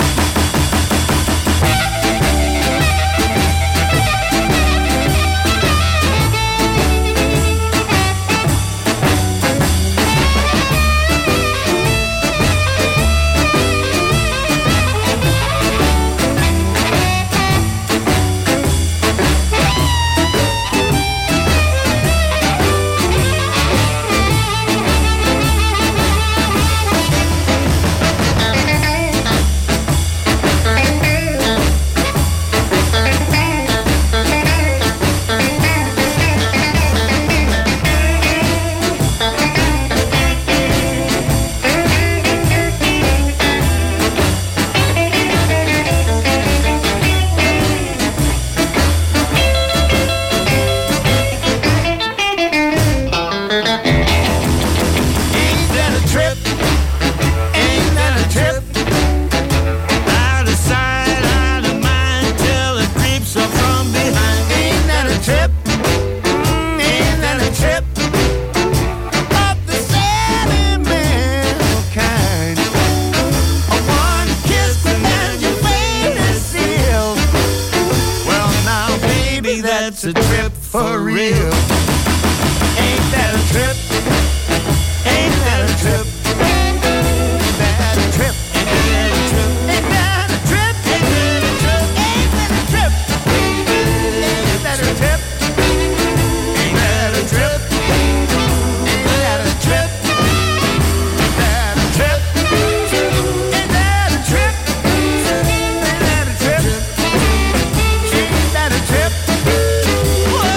[SPEAKER 14] That's a trip for real. Ain't that a trip? Ain't that a trip? Ain't that a trip? Ain't that a trip? Ain't that a trip? Ain't that a trip? Ain't that a trip? Ain't that a trip? Ain't that a trip? Ain't that a trip? Ain't that a trip? Ain't that a trip?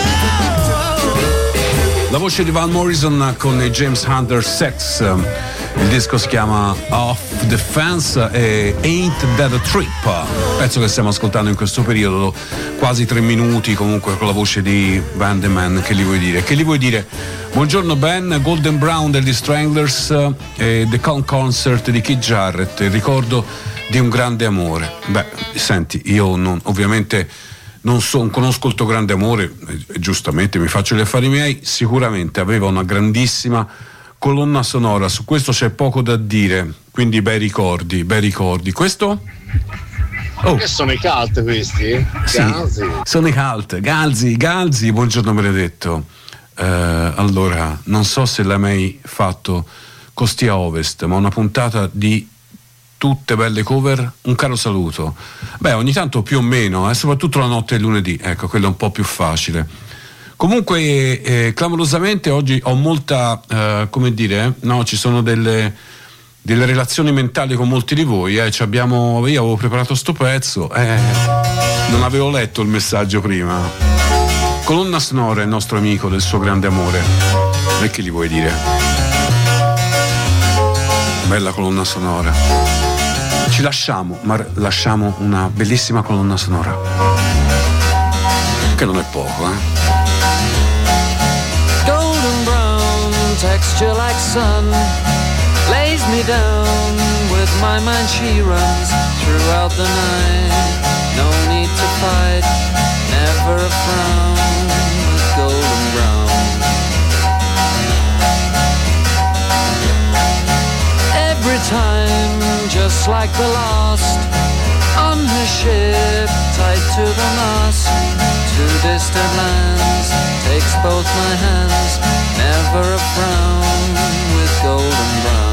[SPEAKER 5] La voce di Van Morrison con i James Hunter Sex. Il disco si chiama Off the Fence e Ain't That a Trip, pezzo che stiamo ascoltando in questo periodo, quasi tre minuti, comunque con la voce di Van de Man. Che gli vuoi dire? Che gli vuoi dire? Buongiorno Ben, Golden Brown degli Stranglers e The Calm Concert di Keith Jarrett, il ricordo di un grande amore. Beh, senti, io non, ovviamente non, so, non conosco il tuo grande amore, e giustamente mi faccio gli affari miei, sicuramente aveva una grandissima colonna sonora, su questo c'è poco da dire, quindi bei ricordi, bei ricordi. Questo?
[SPEAKER 15] Oh. Che sono i cult questi?
[SPEAKER 5] Sì,
[SPEAKER 15] Galzi.
[SPEAKER 5] sono i cult, Galzi, Galzi, buongiorno Benedetto. Eh, allora, non so se l'hai mai fatto Costi a Ovest, ma una puntata di tutte belle cover, un caro saluto. Beh, ogni tanto più o meno, eh, soprattutto la notte del lunedì, ecco, quello è un po' più facile. Comunque, eh, clamorosamente oggi ho molta, eh, come dire, eh, no, ci sono delle, delle relazioni mentali con molti di voi. Eh, ci abbiamo, io avevo preparato sto pezzo, eh, non avevo letto il messaggio prima. Colonna sonora, il nostro amico del suo grande amore. E che gli vuoi dire? Bella colonna sonora. Ci lasciamo, ma lasciamo una bellissima colonna sonora. Che non è poco, eh?
[SPEAKER 16] Texture like sun lays me down. With my mind she runs throughout the night. No need to fight, never a frown. With golden brown, every time just like the last. On her ship tied to the mast, to distant lands takes both my hands. Never a frown with golden brown.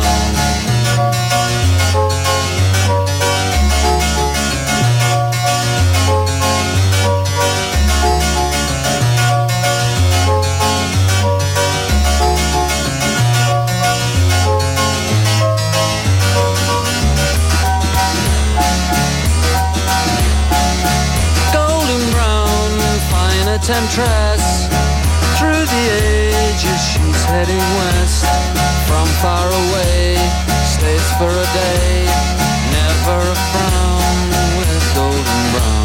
[SPEAKER 16] Golden brown, fine temptress. Through the ages she's heading west. From far away, stays for a day. Never a frown with golden brown.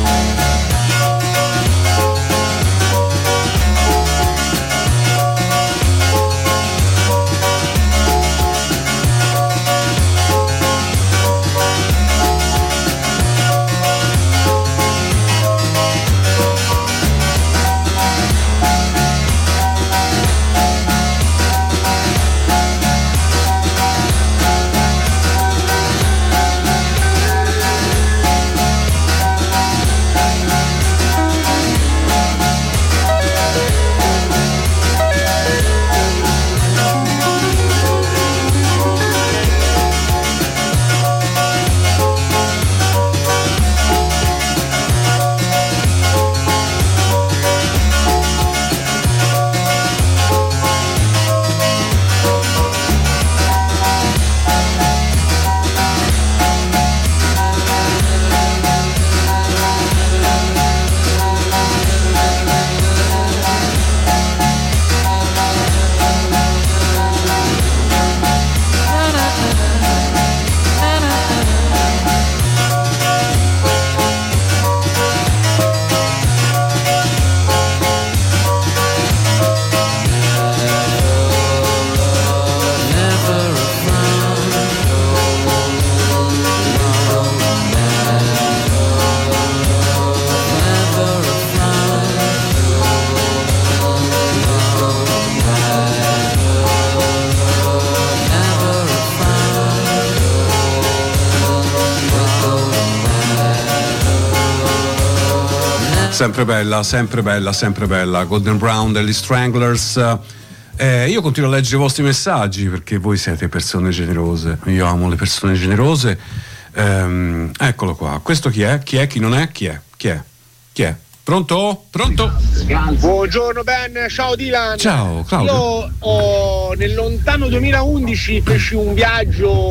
[SPEAKER 5] Sempre bella, sempre bella, sempre bella. Golden Brown degli Stranglers. Eh, io continuo a leggere i vostri messaggi perché voi siete persone generose. Io amo le persone generose. Ehm, eccolo qua. Questo chi è? Chi è? Chi non è? Chi è? Chi è? Chi è? Pronto? Pronto?
[SPEAKER 17] Buongiorno Ben, ciao Dylan.
[SPEAKER 5] Ciao Claudio.
[SPEAKER 17] Io ho, nel lontano duemilaundici feci un viaggio eh,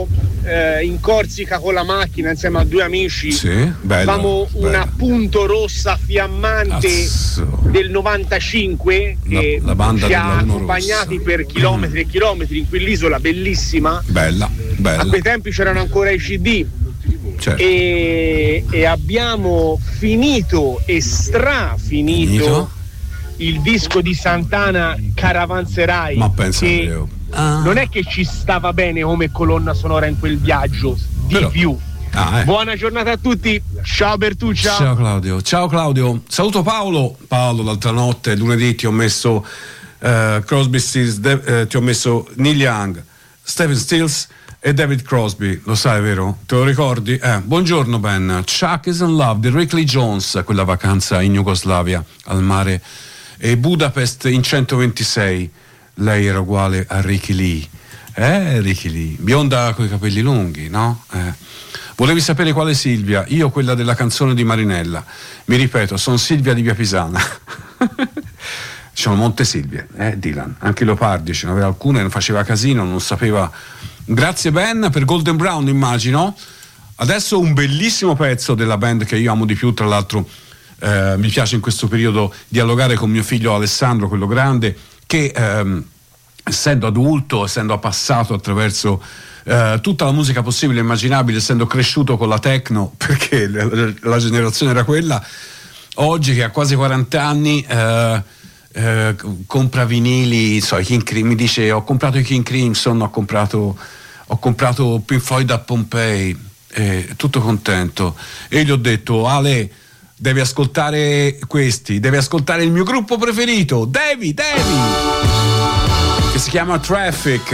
[SPEAKER 17] eh, in Corsica con la macchina insieme a due amici.
[SPEAKER 5] Sì, bello,
[SPEAKER 17] avevamo
[SPEAKER 5] bello.
[SPEAKER 17] una punto rossa fiammante
[SPEAKER 5] Azzo.
[SPEAKER 17] del novantacinque che
[SPEAKER 5] La- la banda
[SPEAKER 17] ci
[SPEAKER 5] della
[SPEAKER 17] ha
[SPEAKER 5] Uno
[SPEAKER 17] accompagnati
[SPEAKER 5] Rossa.
[SPEAKER 17] per chilometri e chilometri in quell'isola bellissima.
[SPEAKER 5] Bella, bella.
[SPEAKER 17] A quei tempi c'erano ancora i C D.
[SPEAKER 5] Certo.
[SPEAKER 17] E, e abbiamo finito e strafinito
[SPEAKER 5] Finito?
[SPEAKER 17] il disco di Santana Caravanserai.
[SPEAKER 5] Ma pensa
[SPEAKER 17] che
[SPEAKER 5] Dio. Ah.
[SPEAKER 17] non è che ci stava bene come colonna sonora in quel viaggio, di
[SPEAKER 5] Però-
[SPEAKER 17] più.
[SPEAKER 5] Ah, eh.
[SPEAKER 17] Buona giornata a tutti, ciao Bertuccia.
[SPEAKER 5] Ciao Claudio, ciao Claudio. Saluto Paolo. Paolo, l'altra notte, lunedì, ti ho messo eh, Crosby, Stills, De- eh, ti ho messo Neil Young, Stephen Stills e David Crosby. Lo sai, vero? Te lo ricordi? Eh, buongiorno Ben. Chuck is in Love di Rick Lee Jones, quella vacanza in Jugoslavia al mare, e Budapest in centoventisei. Lei era uguale a Ricky Lee. Eh, Ricky Lee, bionda coi capelli lunghi, no? Eh. Volevi sapere quale Silvia? Io quella della canzone di Marinella. Mi ripeto, sono Silvia di Via Pisana. Ci sono molte Silvie, eh, Dylan. Anche Leopardi, ce n'aveva alcune, ne faceva casino, non sapeva. Grazie Ben per Golden Brown, immagino. Adesso un bellissimo pezzo della band che io amo di più, tra l'altro eh, mi piace in questo periodo dialogare con mio figlio Alessandro, quello grande, che ehm, essendo adulto, essendo passato attraverso eh, tutta la musica possibile e immaginabile, essendo cresciuto con la techno, perché la, la generazione era quella, oggi che ha quasi quaranta anni eh, eh, compra vinili, so, i King Crim, mi dice ho comprato i King Crimson, ho comprato, ho comprato Pink Floyd a Pompei, eh, tutto contento, e gli ho detto Ale, devi ascoltare questi, devi ascoltare il mio gruppo preferito, devi, devi, che si chiama Traffic,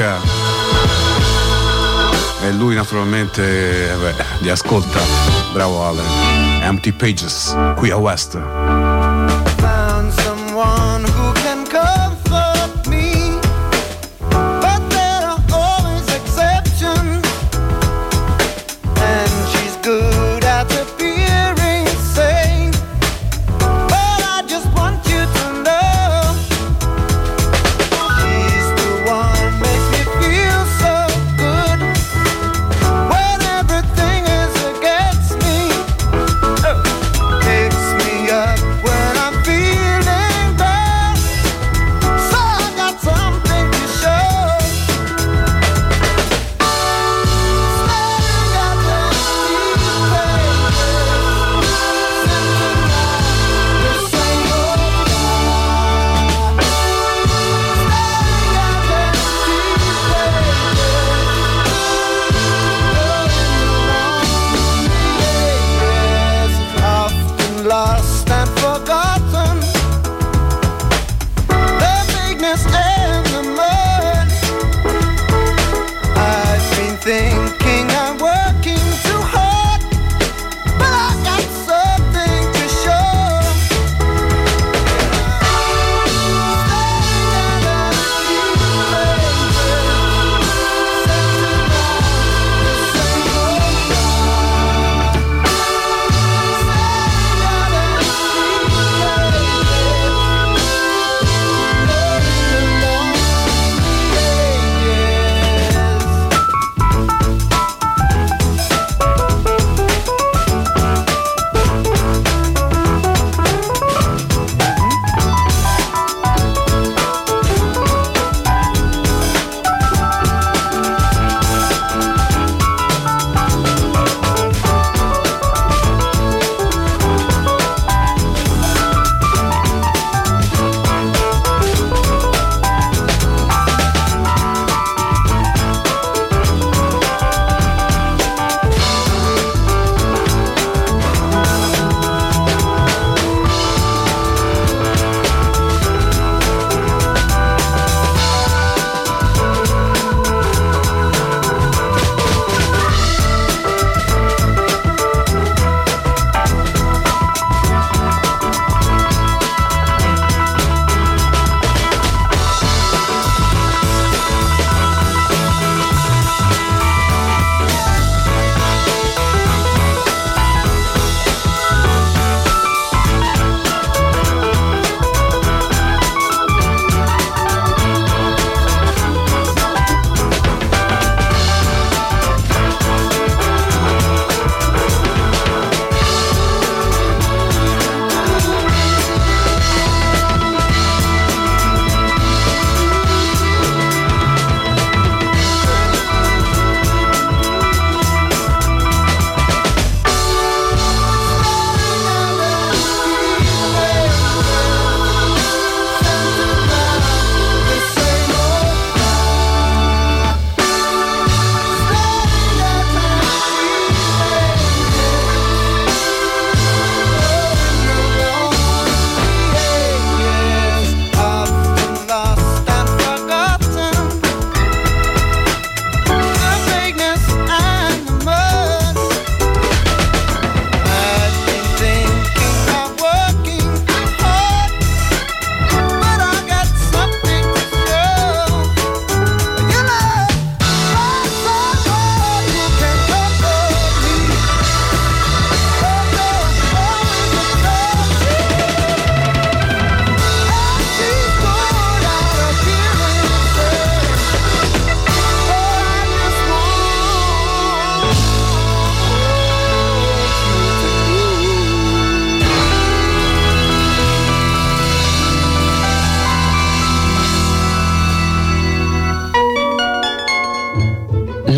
[SPEAKER 5] e lui naturalmente eh beh, li ascolta. Bravo Ale. Empty Pages qui a West.
[SPEAKER 14] Found someone who can comfort me, but there are always exceptions, and she's good at appearing sane, but I just want you to know she's the one makes me feel so good when everything is against me. Oh. Picks me up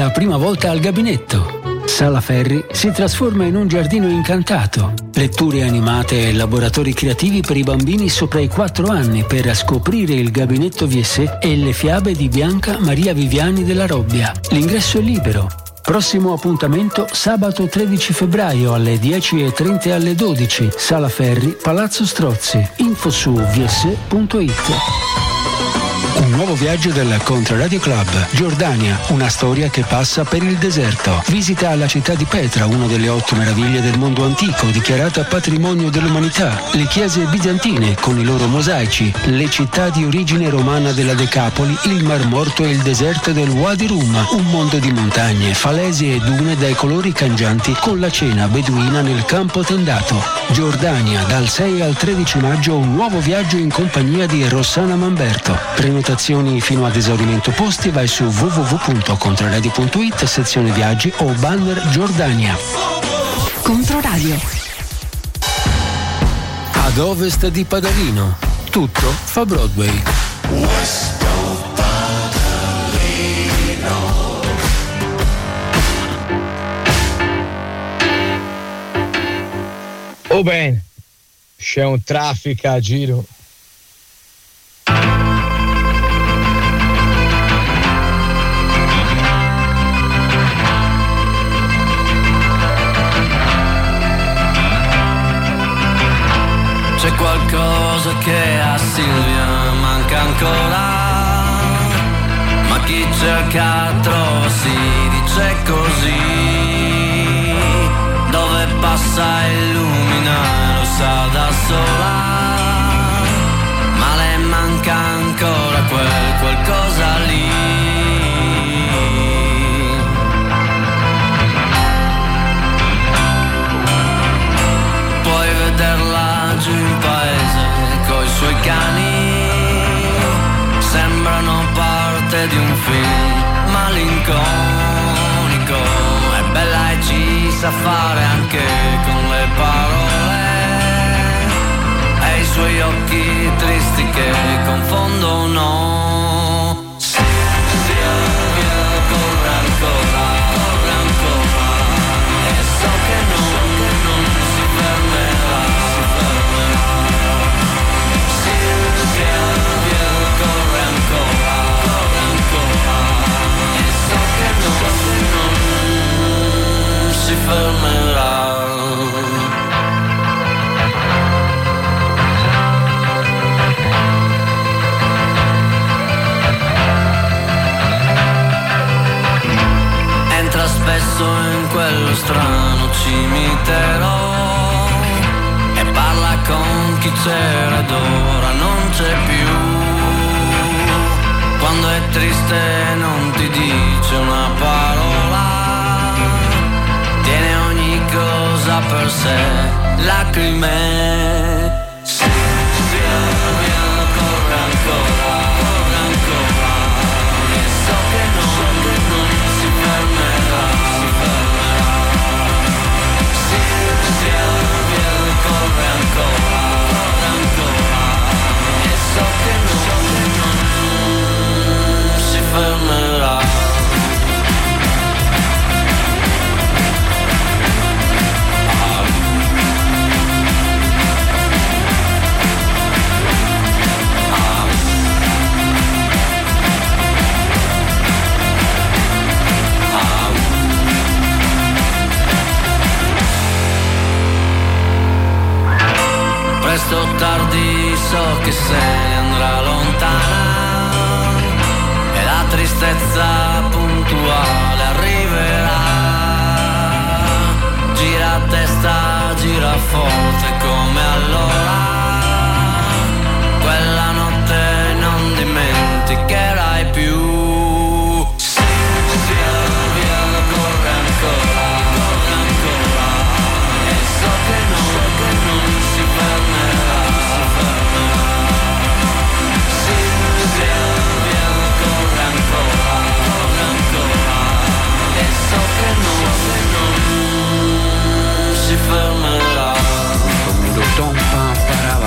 [SPEAKER 2] la prima volta al gabinetto. Sala Ferri si trasforma in un giardino incantato. Letture animate e laboratori creativi per i bambini sopra i quattro anni per scoprire il gabinetto V S e le fiabe di Bianca Maria Viviani della Robbia. L'ingresso è libero. Prossimo appuntamento sabato tredici febbraio alle dieci e trenta e alle dodici. Sala Ferri, Palazzo Strozzi. Info su v s punto i t. Un nuovo viaggio del Controradio Club. Giordania, una storia che passa per il deserto. Visita la città di Petra, una delle otto meraviglie del mondo antico, dichiarata patrimonio dell'umanità. Le chiese bizantine con i loro mosaici, le città di origine romana della Decapoli, il Mar Morto e il deserto del Wadi Rum, un mondo di montagne, falesi e dune dai colori cangianti con la cena beduina nel campo tendato. Giordania, dal sei al tredici maggio, un nuovo viaggio in compagnia di Rossana Mamberto. Prenotazioni fino ad esaurimento posti, vai su w w w punto controradio punto i t, sezione viaggi o banner Giordania.
[SPEAKER 18] Controradio.
[SPEAKER 2] Ad ovest di Padalino, tutto fa Broadway.
[SPEAKER 13] Oh bene, c'è un traffico a giro.
[SPEAKER 3] C'è qualcosa che a Silvia manca ancora, ma chi cerca trova, si dice così. Dove passa illumina, lo sa da sola, ma le manca ancora quel qualcosa lì. Puoi vederla giù in paese coi suoi cani, sembrano parte di un film malinconico. È bella e ci sa fare anche con le parole, e i suoi occhi tristi che confondono. Silvia, corre ancora, corre ancora, e so che non, che non si fermerà, si fermerà. Silvia, corre ancora, corre ancora, e so che non, che non si fermerà. Entra spesso in quello strano cimitero e parla con chi c'era ed ora non c'è più. Quando è triste non ti dice una parola, tiene ogni cosa per sé, lacrime. Silvia, corre ancora, corre ancora, e so che non, che non si fermerà, si fermerà. Silvia, corre ancora, corre ancora, e so che non, che non si fermerà. Presto o tardi so che se ne andrà lontana e la tristezza puntuale arriverà. Gira a testa, gira forte come allora, quella notte non dimenticherai più. Silvia, corre ancora, corre ancora, e so che non, che non si fermerà, si fermerà. Silvia, corre ancora, corre ancora, e so che non, che non si fermerà.
[SPEAKER 5] Tom, pam, para,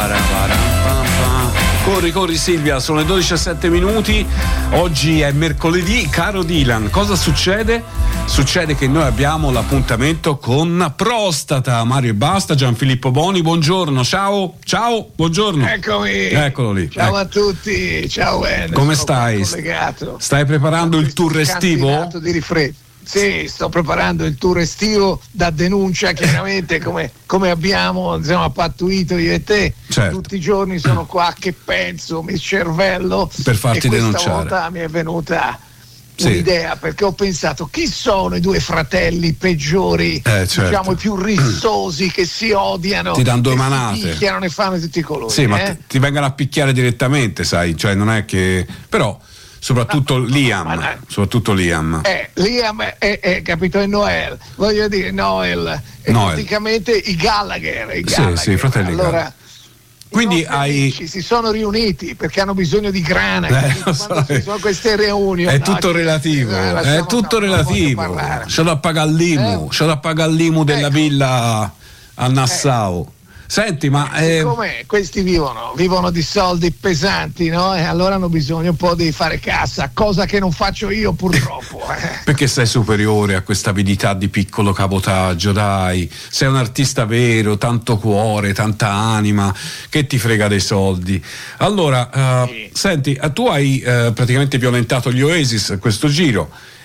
[SPEAKER 5] corri, corri Silvia, sono le dodici e sette minuti, oggi è mercoledì. Caro Dylan, cosa succede? Succede che noi abbiamo l'appuntamento con Prostata. Mario e Basta, Gianfilippo Boni, buongiorno, ciao, ciao, buongiorno.
[SPEAKER 19] Eccomi.
[SPEAKER 5] Eccolo lì.
[SPEAKER 19] Ciao
[SPEAKER 5] ecco.
[SPEAKER 19] a tutti, ciao Ene.
[SPEAKER 5] Come stai?
[SPEAKER 19] Collegato.
[SPEAKER 5] Stai preparando il tour estivo?
[SPEAKER 19] Di rifreddo. Sì, sto preparando il tour estivo da denuncia, chiaramente, come, come abbiamo insomma, pattuito io e te.
[SPEAKER 5] Certo.
[SPEAKER 19] Tutti i giorni sono qua che penso, mi cervello.
[SPEAKER 5] Per farti
[SPEAKER 19] e questa
[SPEAKER 5] denunciare.
[SPEAKER 19] volta mi è venuta
[SPEAKER 5] sì.
[SPEAKER 19] un'idea, perché ho pensato chi sono i due fratelli peggiori,
[SPEAKER 5] eh, certo.
[SPEAKER 19] diciamo i più rissosi che si odiano,
[SPEAKER 5] ti danno due
[SPEAKER 19] che
[SPEAKER 5] manate,
[SPEAKER 19] si picchiano, ne fanno di tutti i colori.
[SPEAKER 5] Sì,
[SPEAKER 19] eh?
[SPEAKER 5] ma t- ti vengono a picchiare direttamente, sai, cioè non è che però soprattutto no, Liam, no, soprattutto Liam.
[SPEAKER 19] Eh, Liam è, è capito, è Noel, voglio dire Noel, è
[SPEAKER 5] Noel.
[SPEAKER 19] praticamente i Gallagher, i Gallagher.
[SPEAKER 5] Sì, sì, fratelli
[SPEAKER 19] allora,
[SPEAKER 5] Gallagher. Quindi hai
[SPEAKER 19] si sono riuniti perché hanno bisogno di grana, eh, quando so, ci sono queste riunioni
[SPEAKER 5] è
[SPEAKER 19] no,
[SPEAKER 5] tutto relativo,
[SPEAKER 19] eh,
[SPEAKER 5] è tutto relativo. C'è da pagare l'Imu, c'è da pagare l'Imu della ecco. villa a Nassau. Eh. Senti, ma
[SPEAKER 19] eh,
[SPEAKER 5] eh,
[SPEAKER 19] siccome questi vivono, vivono di soldi pesanti, no? E allora hanno bisogno un po' di fare cassa, cosa che non faccio io purtroppo. Eh.
[SPEAKER 5] Perché sei superiore a questa abilità di piccolo cabotaggio, dai, sei un artista vero, tanto cuore, tanta anima, che ti frega dei soldi. Allora, uh, sì. senti, tu hai uh, praticamente violentato gli Oasis questo giro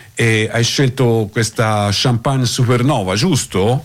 [SPEAKER 5] e hai scelto questa Champagne Supernova, giusto?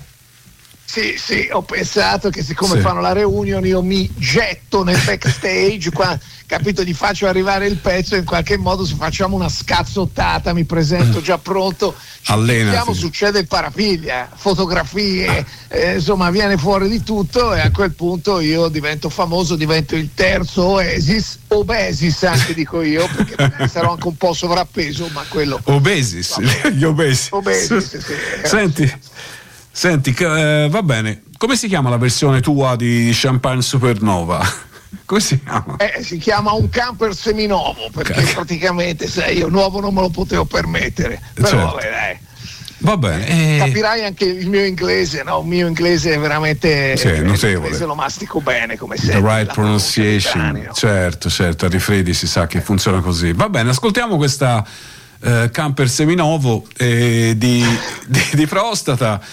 [SPEAKER 19] Sì, sì, ho pensato che siccome
[SPEAKER 5] sì.
[SPEAKER 19] fanno la reunion io mi getto nel backstage, qua, capito, gli faccio arrivare il pezzo e in qualche modo se facciamo una scazzottata, mi presento già pronto,
[SPEAKER 5] allenati,
[SPEAKER 19] succede il parapiglia, fotografie, eh, insomma viene fuori di tutto e a quel punto io divento famoso, divento il terzo Oasis, Obesis anche dico io, perché sarò anche un po' sovrappeso, ma quello...
[SPEAKER 5] Obesis, gli Obesis.
[SPEAKER 19] Obesis, sì.
[SPEAKER 5] Senti... Senti, eh, va bene, come si chiama la versione tua di Champagne Supernova? Come si chiama?
[SPEAKER 19] Eh, si chiama un camper seminovo, perché okay. praticamente sai, io nuovo non me lo potevo permettere, però certo. vabbè dai.
[SPEAKER 5] Va bene. Eh...
[SPEAKER 19] Capirai anche il mio inglese, no? Il mio inglese è veramente
[SPEAKER 5] sì,
[SPEAKER 19] eh,
[SPEAKER 5] notevole.
[SPEAKER 19] Inglese lo mastico bene, come sempre.
[SPEAKER 5] The right pronunciation, certo, certo, a Rifredi si sa che funziona così. Va bene, ascoltiamo questa eh, camper seminovo eh, di, di, di Prostata.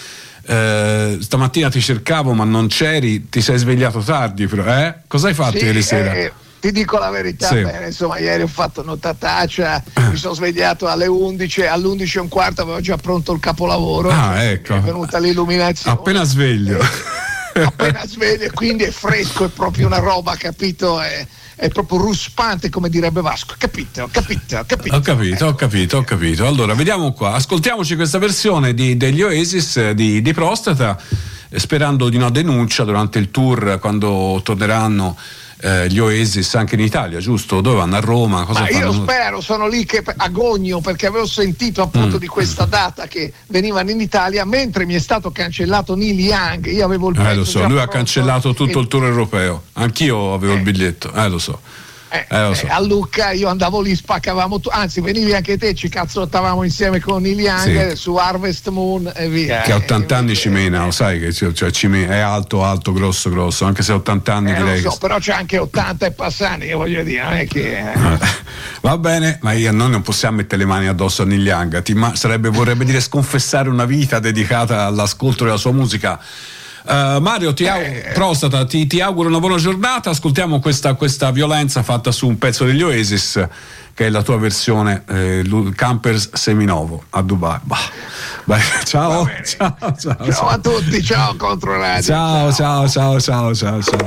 [SPEAKER 5] Uh, stamattina ti cercavo ma non c'eri, ti sei svegliato tardi però, eh? Cosa hai fatto
[SPEAKER 19] sì,
[SPEAKER 5] ieri sera?
[SPEAKER 19] Eh, ti dico la verità, sì. bene, insomma ieri ho fatto notataccia, mi sono svegliato alle undici, alle undici e un quarto avevo già pronto il capolavoro,
[SPEAKER 5] ah, ecco.
[SPEAKER 19] è venuta l'illuminazione
[SPEAKER 5] appena sveglio
[SPEAKER 19] eh, appena sveglio e quindi è fresco, è proprio una roba, capito? È, è proprio ruspante come direbbe Vasco, capito, capito, capito.
[SPEAKER 5] Ho capito, ho capito, ho capito. Allora, vediamo qua, ascoltiamoci questa versione di, degli Oasis di, di Prostata, sperando di no denuncia durante il tour quando torneranno eh, gli Oasis anche in Italia, giusto? Dove vanno? A Roma? Cosa
[SPEAKER 19] Ma
[SPEAKER 5] fanno?
[SPEAKER 19] Io spero, sono lì che agogno perché avevo sentito appunto mm. di questa data che venivano in Italia mentre mi è stato cancellato Neil Young, io avevo il
[SPEAKER 5] biglietto. Eh lo so, lui
[SPEAKER 19] pronto,
[SPEAKER 5] ha cancellato tutto
[SPEAKER 19] e...
[SPEAKER 5] il tour europeo, anch'io avevo eh. il biglietto, eh lo so.
[SPEAKER 19] Eh,
[SPEAKER 5] eh, lo so.
[SPEAKER 19] eh, a Lucca io andavo lì, spaccavamo tu- anzi venivi anche te, ci cazzottavamo insieme con Neil Young sì. su Harvest Moon e via.
[SPEAKER 5] Che a ottanta
[SPEAKER 19] eh,
[SPEAKER 5] anni ci mena, lo sai che cioè, ci mena, è alto, alto, grosso, grosso, anche se a ottanta anni
[SPEAKER 19] eh,
[SPEAKER 5] direi.
[SPEAKER 19] Lo so, che... però c'è anche ottanta e passani, io voglio dire, non è che. Eh.
[SPEAKER 5] Va bene, ma io, noi non possiamo mettere le mani addosso a Neil Young, ti, ma sarebbe, vorrebbe dire sconfessare una vita dedicata all'ascolto della sua musica. Uh, Mario, ti auguro, eh, Prostata, ti, ti auguro una buona giornata. Ascoltiamo questa, questa violenza fatta su un pezzo degli Oasis, che è la tua versione, eh, Campers Seminovo a Dubai. Bah. Beh, ciao, ciao, ciao, ciao,
[SPEAKER 19] ciao a tutti, ciao Controradio.
[SPEAKER 5] Ciao, ciao, ciao, ciao, ciao, ciao.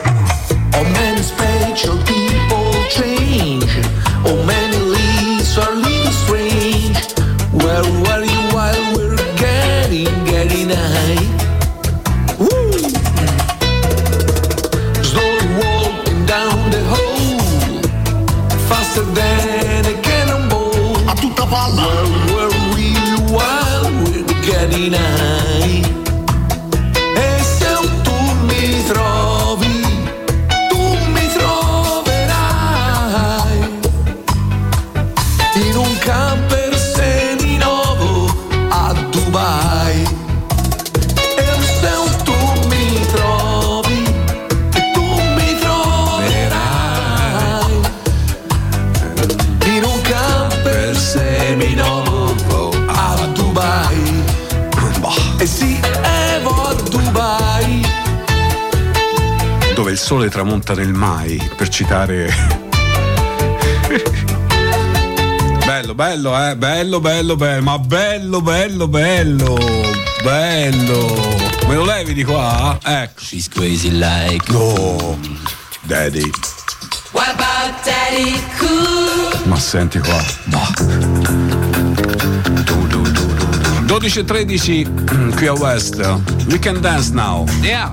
[SPEAKER 3] Oh, many special people change. Oh, many leaves are little strange. Where were you while we're getting, getting high?
[SPEAKER 14] Than a cannonball a tutta palla.
[SPEAKER 3] Where were we while we're getting high?
[SPEAKER 14] E se tu mi trovi, tu mi troverai in un camper seminovo a Dubai. E se tu mi trovi, tu mi troverai
[SPEAKER 5] il sole tramonta nel mai, per citare. Bello, bello, eh, bello, bello, bello, ma bello, bello, bello, bello. Me lo levi di qua? Ecco.
[SPEAKER 20] She's crazy like.
[SPEAKER 5] Oh, daddy.
[SPEAKER 20] What about daddy cool?
[SPEAKER 5] Ma senti qua. dodici e tredici qui a West. We can dance now.
[SPEAKER 20] Yeah.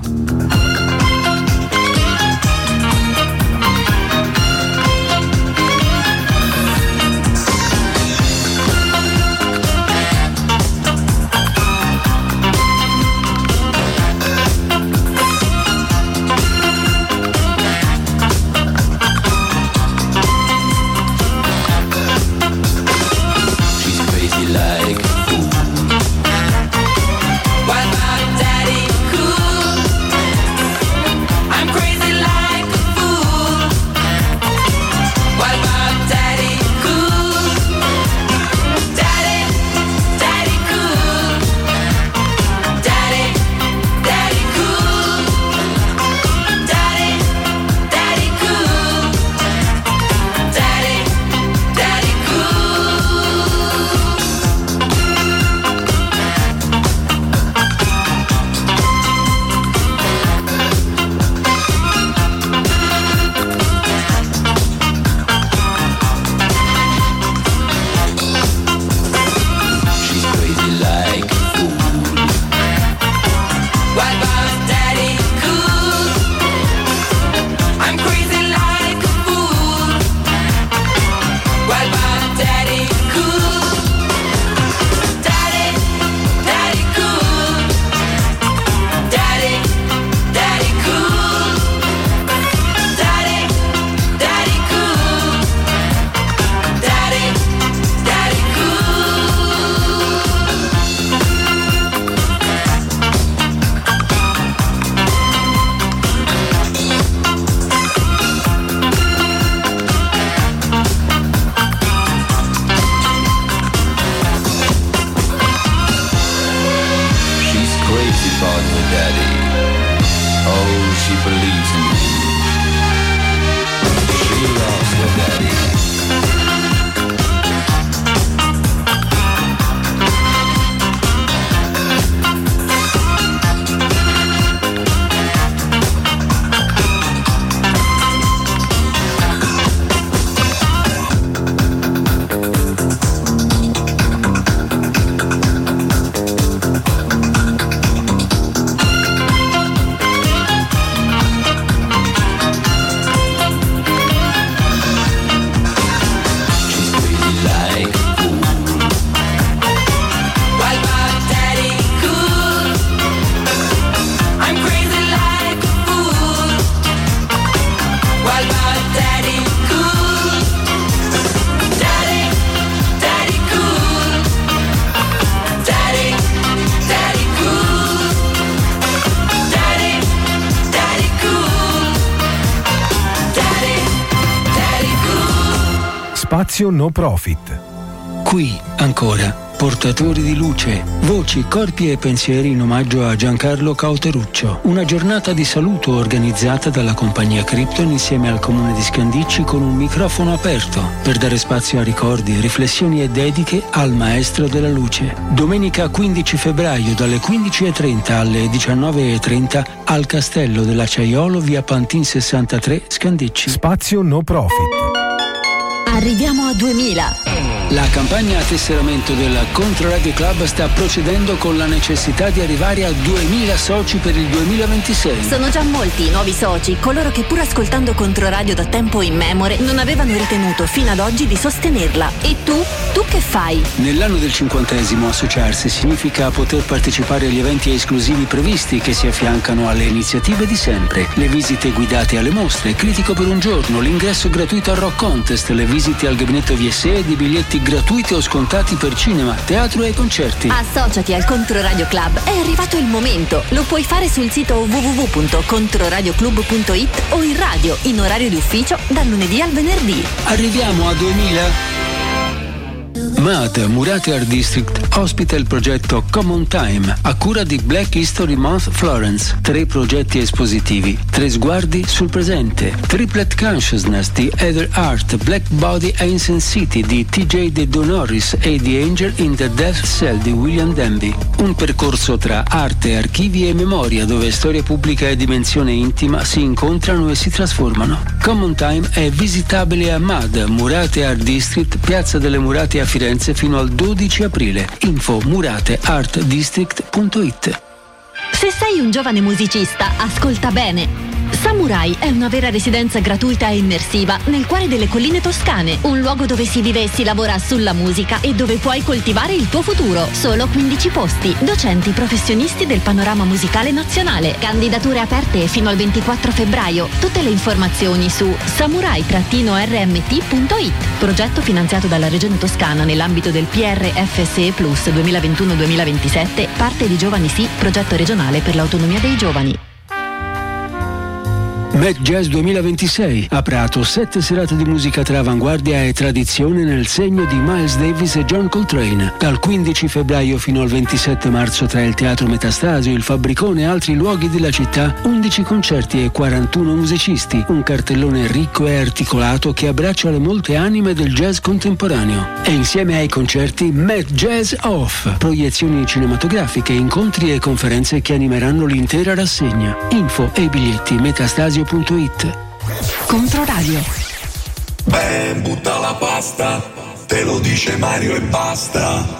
[SPEAKER 9] Spazio no profit.
[SPEAKER 2] Qui ancora portatori di luce, voci, corpi e pensieri in omaggio a Giancarlo Cauteruccio. Una giornata di saluto organizzata dalla compagnia Krypton insieme al comune di Scandicci con un microfono aperto per dare spazio a ricordi, riflessioni e dediche al maestro della luce. Domenica quindici febbraio dalle quindici e trenta alle diciannove e trenta al Castello dell'Acciaiolo, via Pantin sessantatré, Scandicci.
[SPEAKER 9] Spazio no profit.
[SPEAKER 18] Arriviamo a duemila.
[SPEAKER 2] La campagna a tesseramento del Controradio Club sta procedendo con la necessità di arrivare a duemila soci per il duemilaventisei.
[SPEAKER 18] Sono già molti i nuovi soci, coloro che pur ascoltando Controradio da tempo immemore non avevano ritenuto fino ad oggi di sostenerla. E tu? Tu che fai?
[SPEAKER 2] Nell'anno del cinquantesimo associarsi significa poter partecipare agli eventi esclusivi previsti che si affiancano alle iniziative di sempre. Le visite guidate alle mostre, Critico per un giorno, l'ingresso gratuito al Rock Contest, le visite al gabinetto V S E ed i biglietti gratuiti o scontati per cinema, teatro e concerti.
[SPEAKER 18] Associati al Controradio Club, è arrivato il momento. Lo puoi fare sul sito w w w punto controradioclub punto i t o in radio, in orario di ufficio, dal lunedì al venerdì.
[SPEAKER 2] Arriviamo a duemila? M A D Murate Art District ospita il progetto Common Time a cura di Black History Month Florence. Tre progetti espositivi, tre sguardi sul presente. Triplet Consciousness di Heather Hart, Black Body Ancient City di T J De Donoris e The Angel in the Death Cell di William Denby. Un percorso tra arte, archivi e memoria dove storia pubblica e dimensione intima si incontrano e si trasformano. Common Time è visitabile a M A D Murate Art District, Piazza delle Murate a Firenze fino al dodici aprile. Info murate art district punto it.
[SPEAKER 18] Se sei un giovane musicista, ascolta bene. Samurai è una vera residenza gratuita e immersiva nel cuore delle colline toscane, un luogo dove si vive e si lavora sulla musica e dove puoi coltivare il tuo futuro. Solo quindici posti, docenti professionisti del panorama musicale nazionale, candidature aperte fino al ventiquattro febbraio. Tutte le informazioni su samurai R M T punto it. Progetto finanziato dalla Regione Toscana nell'ambito del P R F S E Plus duemilaventuno duemilaventisette, parte di Giovani Sì, progetto regionale per l'autonomia dei giovani.
[SPEAKER 2] Met Jazz duemilaventisei a Prato, sette serate di musica tra avanguardia e tradizione nel segno di Miles Davis e John Coltrane. Dal quindici febbraio fino al ventisette marzo tra il Teatro Metastasio, il Fabbricone e altri luoghi della città, undici concerti e quarantuno musicisti. Un cartellone ricco e articolato che abbraccia le molte anime del jazz contemporaneo. E insieme ai concerti Met Jazz Off, proiezioni cinematografiche, incontri e conferenze che animeranno l'intera rassegna. Info e biglietti metastasio punto it.
[SPEAKER 18] Controradio.
[SPEAKER 21] Beh, butta la pasta, te lo dice Mario e basta.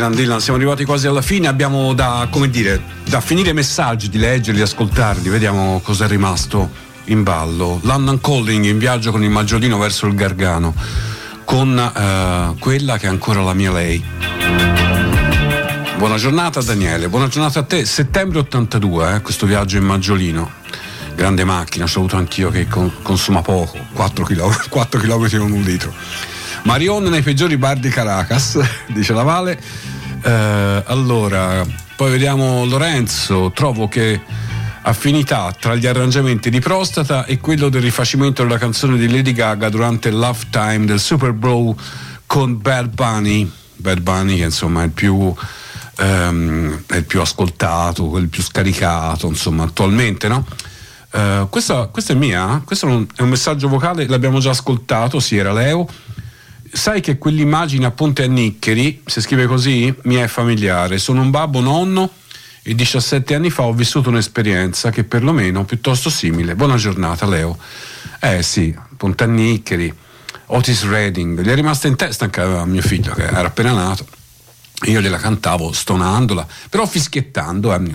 [SPEAKER 5] Dylan, Dylan, siamo arrivati quasi alla fine, abbiamo da, come dire, da finire i messaggi, di leggerli, ascoltarli, vediamo cosa è rimasto in ballo. London Calling, in viaggio con il maggiolino verso il Gargano, con uh, quella che è ancora la mia lei. Buona giornata Daniele, buona giornata a te. Settembre ottantadue, eh, questo viaggio in maggiolino, grande macchina, c'ho avuto anch'io che con, consuma poco, quattro chilometri con un litro. Marion nei peggiori bar di Caracas, dice la Vale. Eh, allora, poi vediamo Lorenzo, trovo che affinità tra gli arrangiamenti di Prostata e quello del rifacimento della canzone di Lady Gaga durante il Love Time del Super Bowl con Bad Bunny. Bad Bunny che insomma è il più ehm, è il più ascoltato, il più scaricato, insomma, attualmente, no? Uh, questa, questa è mia, questo è un, è un messaggio vocale, l'abbiamo già ascoltato, sì, era Leo. Sai che quell'immagine a Ponte a Niccheri, si scrive così, mi è familiare. Sono un babbo nonno e diciassette anni fa ho vissuto un'esperienza che perlomeno piuttosto simile. Buona giornata Leo. Eh sì, Ponte a Niccheri, Otis Redding, gli è rimasta in testa anche a mio figlio che era appena nato. Io gliela cantavo stonandola, però fischiettando. Eh.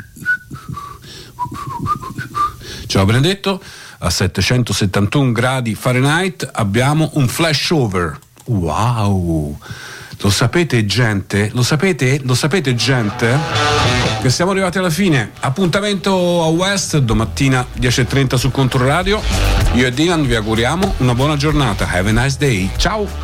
[SPEAKER 5] Ce l'ho detto, a settecentosettantuno gradi Fahrenheit abbiamo un flashover. Wow! Lo sapete gente? Lo sapete? Lo sapete gente? Che siamo arrivati alla fine. Appuntamento a West domattina dieci e trenta su Controradio. Io e Dylan vi auguriamo una buona giornata. Have a nice day. Ciao!